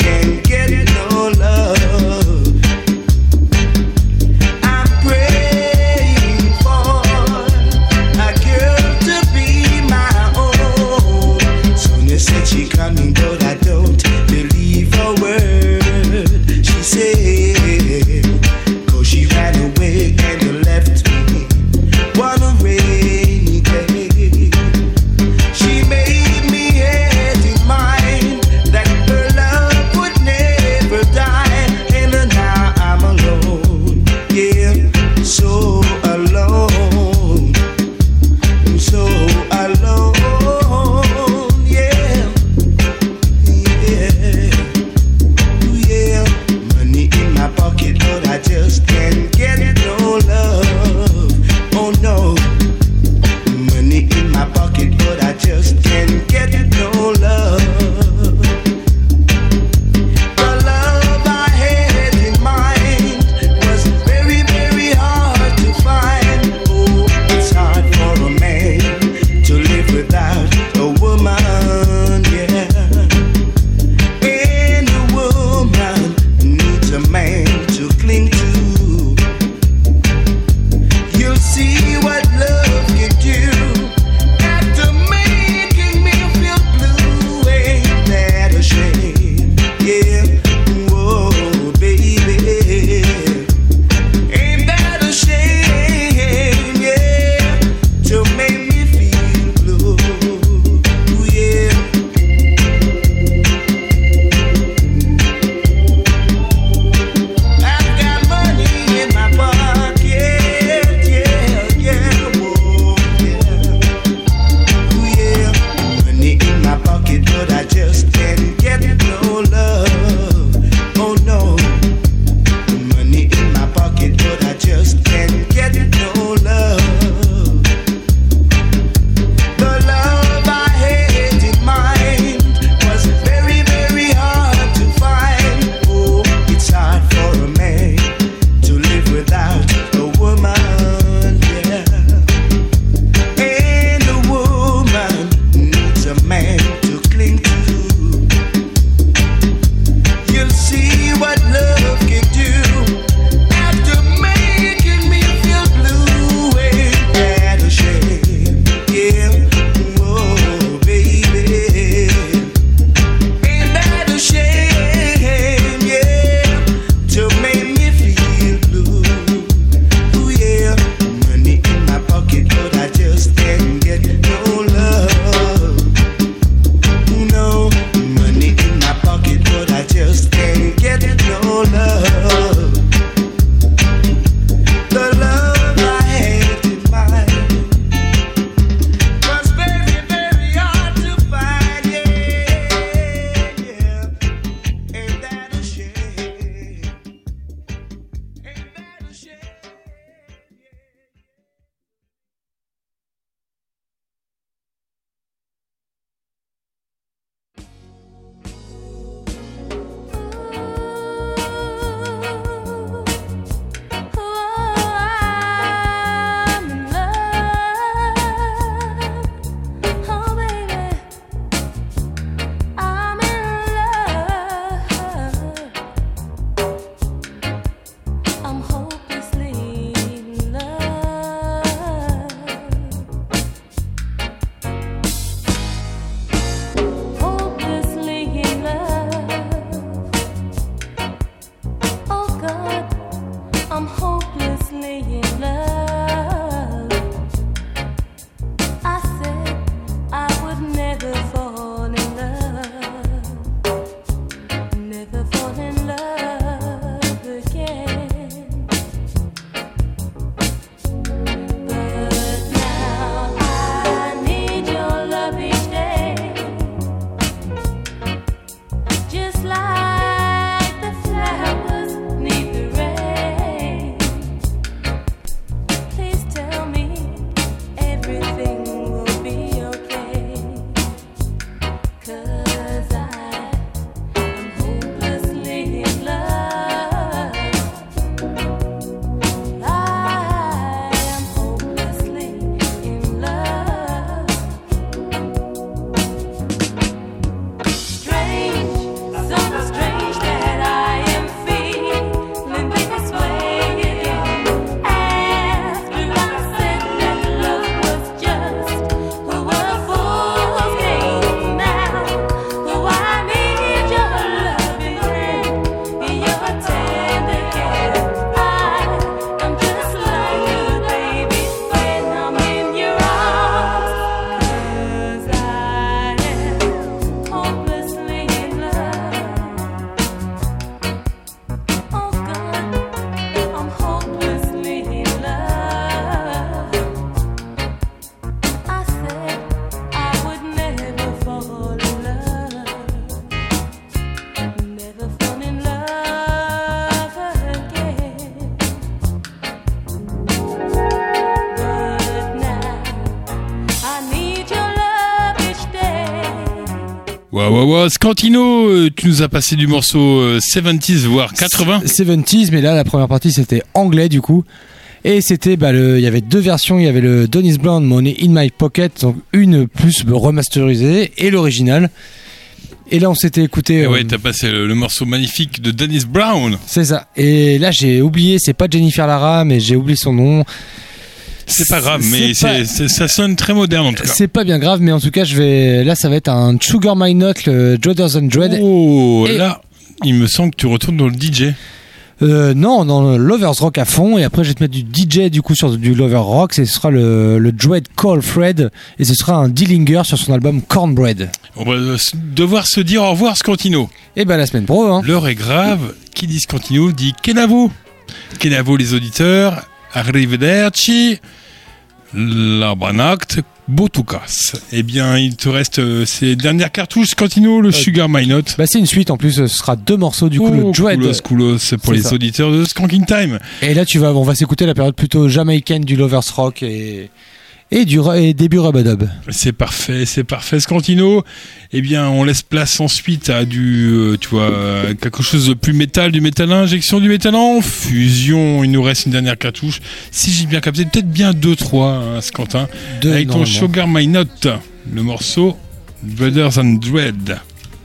Waouh, Scantino, tu nous as passé du morceau 70s voire 80. 70s, mais là la première partie c'était anglais du coup. Et c'était, il y avait deux versions, il y avait le Dennis Brown Money in My Pocket, donc une plus remasterisée et l'original. Et là on s'était écouté... ouais, t'as passé le morceau magnifique de Dennis Brown. C'est ça. Et là j'ai oublié, c'est pas Jennifer Lara, mais j'ai oublié son nom. C'est pas grave, mais ça sonne très moderne en tout cas. C'est pas bien grave, mais en tout cas là ça va être un Sugar My Note, le Dreaders and Dread. Oh, et là, il me semble que tu retournes dans le DJ. Non, dans le Lovers Rock à fond, et après je vais te mettre du DJ du coup sur du Lover Rock, et ce sera le Dread Call Fred, et ce sera un Dillinger sur son album Cornbread. On va devoir se dire au revoir Scantino. Et la semaine pro, hein. L'heure est grave, qui dit Scantino dit Kenavo. Kenavo les auditeurs, arrivederci, la banacte, Botukas. Eh bien, il te reste ces dernières cartouches, Scantino, le Sugar My Note. C'est une suite en plus, ce sera deux morceaux du coup, le Dread. Coolos pour les auditeurs de Skanking Time. Et là, on va s'écouter la période plutôt jamaïcaine du Lovers Rock et début Rub-a-Dub. C'est parfait, Scantino. Eh bien, on laisse place ensuite à quelque chose de plus métal, du métal à injection, du métal en fusion. Il nous reste une dernière cartouche. Si j'ai bien capté, peut-être bien 2-3, Scantin. Avec ton Sugar My Note, le morceau Brothers and Dread.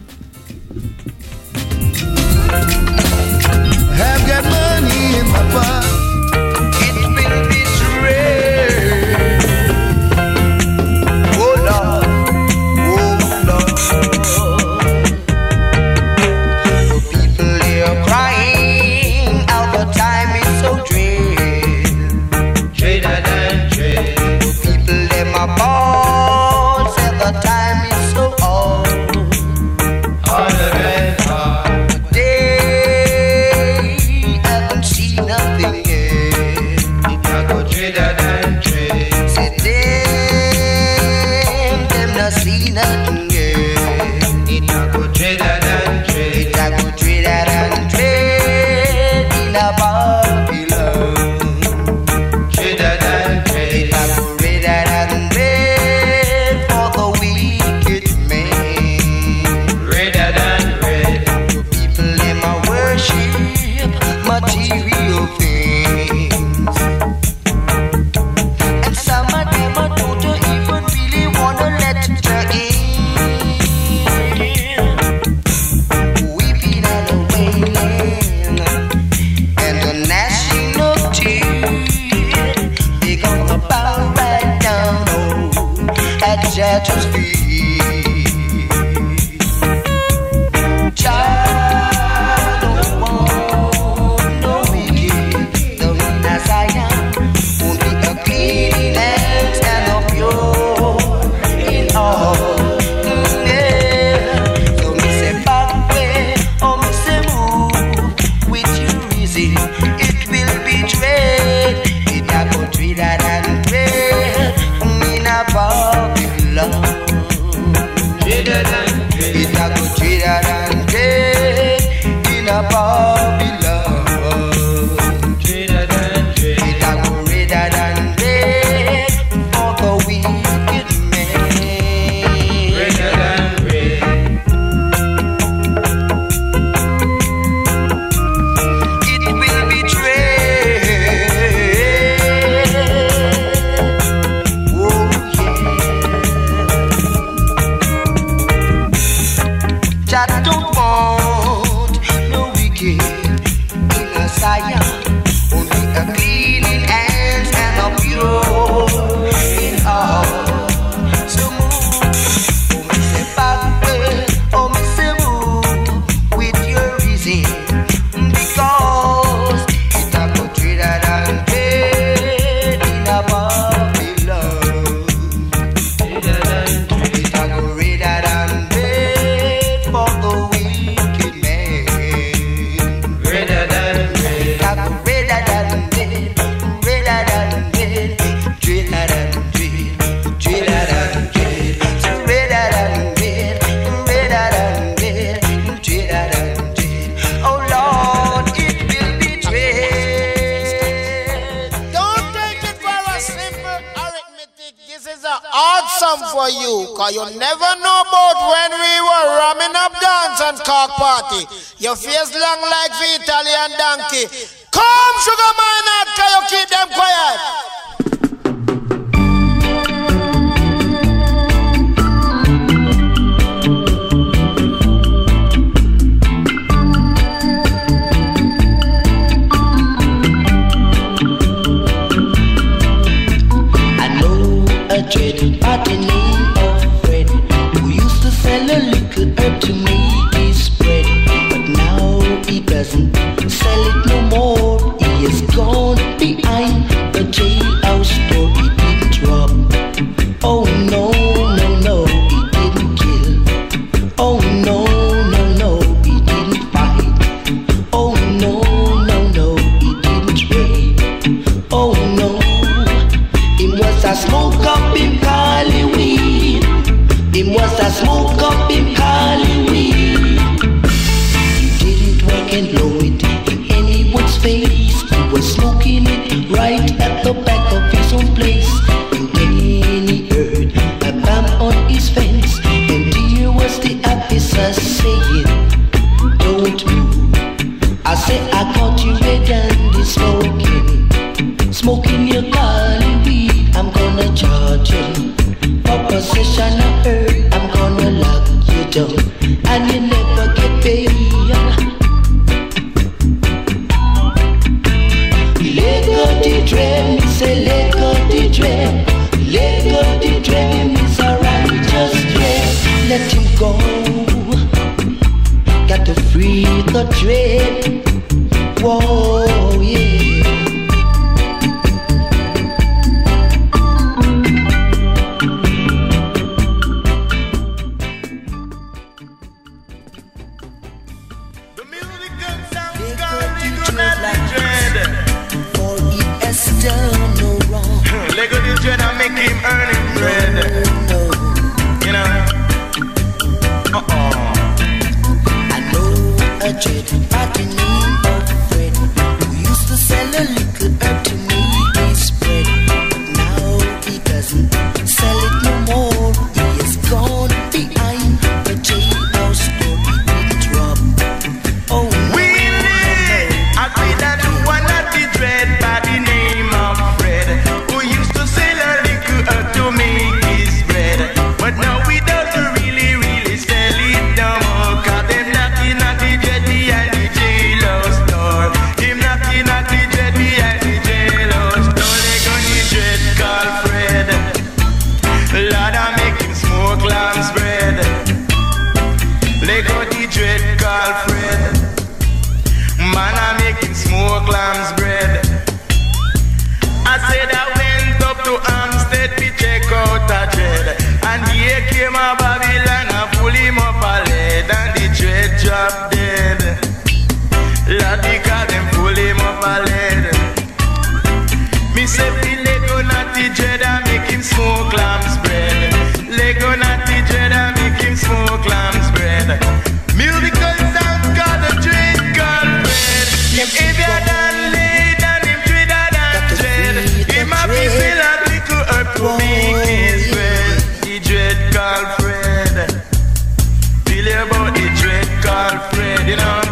Have got money in my pocket. you, cause you never know about when we were ramming up dance and cock party. Your face long like the Italian donkey. Come, sugar man, can you keep them quiet? Dread by the name of Fred, who used to sell a little herb to make his bread, but now he doesn't sell it no more. He is gone behind the jailhouse door. He didn't rob, oh no, no, no, he didn't kill, oh no, no, no, he didn't fight, oh no, no, no, he didn't rape, oh no. Him was a smoke up in Cali weed. Him was a smoke up in Cali weed. He didn't work and blow it in anyone's face. He was smoking it right at the back of his own place. And then he heard a bang on his fence, and here was the officer saying, "Don't move." I say I caught you red and smoking your Cali weed. I'm gonna charge you for possession of earth. I'm gonna lock you down and you never get paid. Let go the dream, me say let go the dream. Let go the dream, it's a righteous dream. Let him go. Got to free the dream. Whoa, yeah. Lego the dread and make him earn him bread. You know? I know a dread by the name of Fred, who used to sell a little herb to make his bread, but now he doesn't sell it no more. He is gone behind the jailhouse door. He didn't rob. Oh no. Willie, I see that the one that the dread by the name of Fred, who used to sell a little herb to make his bread, but now we don't really sell it no more. Cause them knocking at the dread behind the jailhouse door. Him knocking at the dread behind the jailhouse door. They gonna dread call Fred. Lord, I make him smoke lamb's bread. They got the dread call Fred. Man, I make him smoke lamb's bread. I said I went up to Amstead to check out a dread, and here came a Babylon, I pull him up a lead, and the dread drop dead. Lord, because them pull him up a lead. Me say the Lego not the dread, I make him smoke lamb's bread. Lego not the dread, I make him smoke lamb's bread. Musical sounds got the dread called bread. Him heavier than lead and him dreader than dread. Him a be sell a little herb to make his bread. The dread called Fred. Feel about the dread called Fred, you know.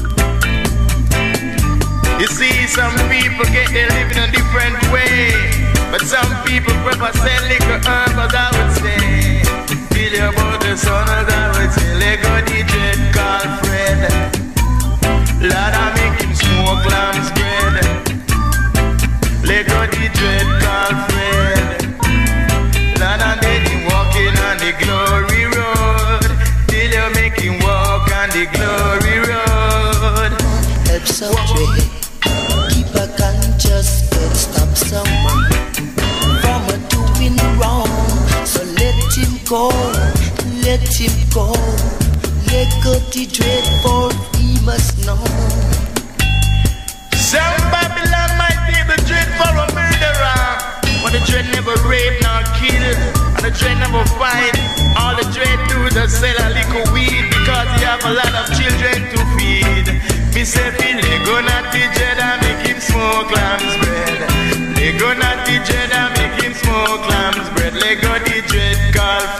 You see, some people get their living a different way, but some people prefer sell liquor herb, as I would say. Feel about the sun, as I would say. Let go the dread called Fred. Lord, I make him smoke lamb's bread. Let go the dread called Fred. Lord, I made him walking on the glory road. Till you make him walk on the glory road. Help some dread. Keep a conscious head, stop someone from doing wrong. So let him go, let him go. Let go the dread, for he must know. Some Babylon might be the dread for a murderer, but the dread never rape nor kill, and the dread never fight. All the dread do is sell a little weed, because he have a lot of children to feed. Me say, Lego not the dread, I make him smoke lamb's bread. Lego not the dread, I make him smoke lamb's bread. Lego the dread called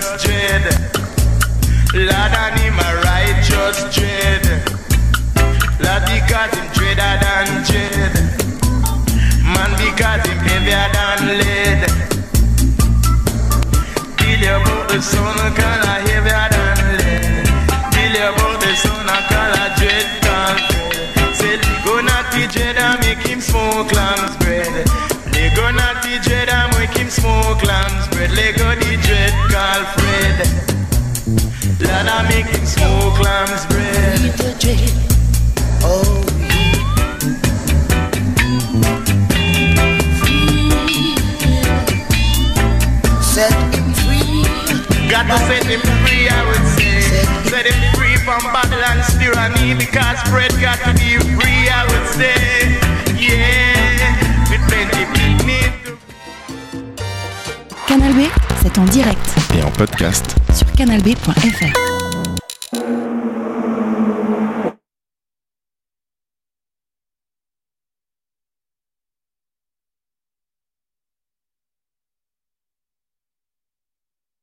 righteous dread. Lord and him a righteous dread. Lord because him dreader than dread. Man because him heavier than lead. Tell you about the son of color heavier than lead. Tell you about the son of color dread called bread. Say they go naughty dread and make him smoke lamb's bread. They go naughty dread and make him smoke lamb's bread. They go the dread called Fred. Lord I make him smoke lamb's bread. Leave the dread. Oh yeah. Set him free. Got to set him free, I would say. Set him free from Babylon's tyranny, because Fred got to be free, I would say. Yeah, with plenty need to... Canal B, c'est en direct et en podcast sur canalb.fr.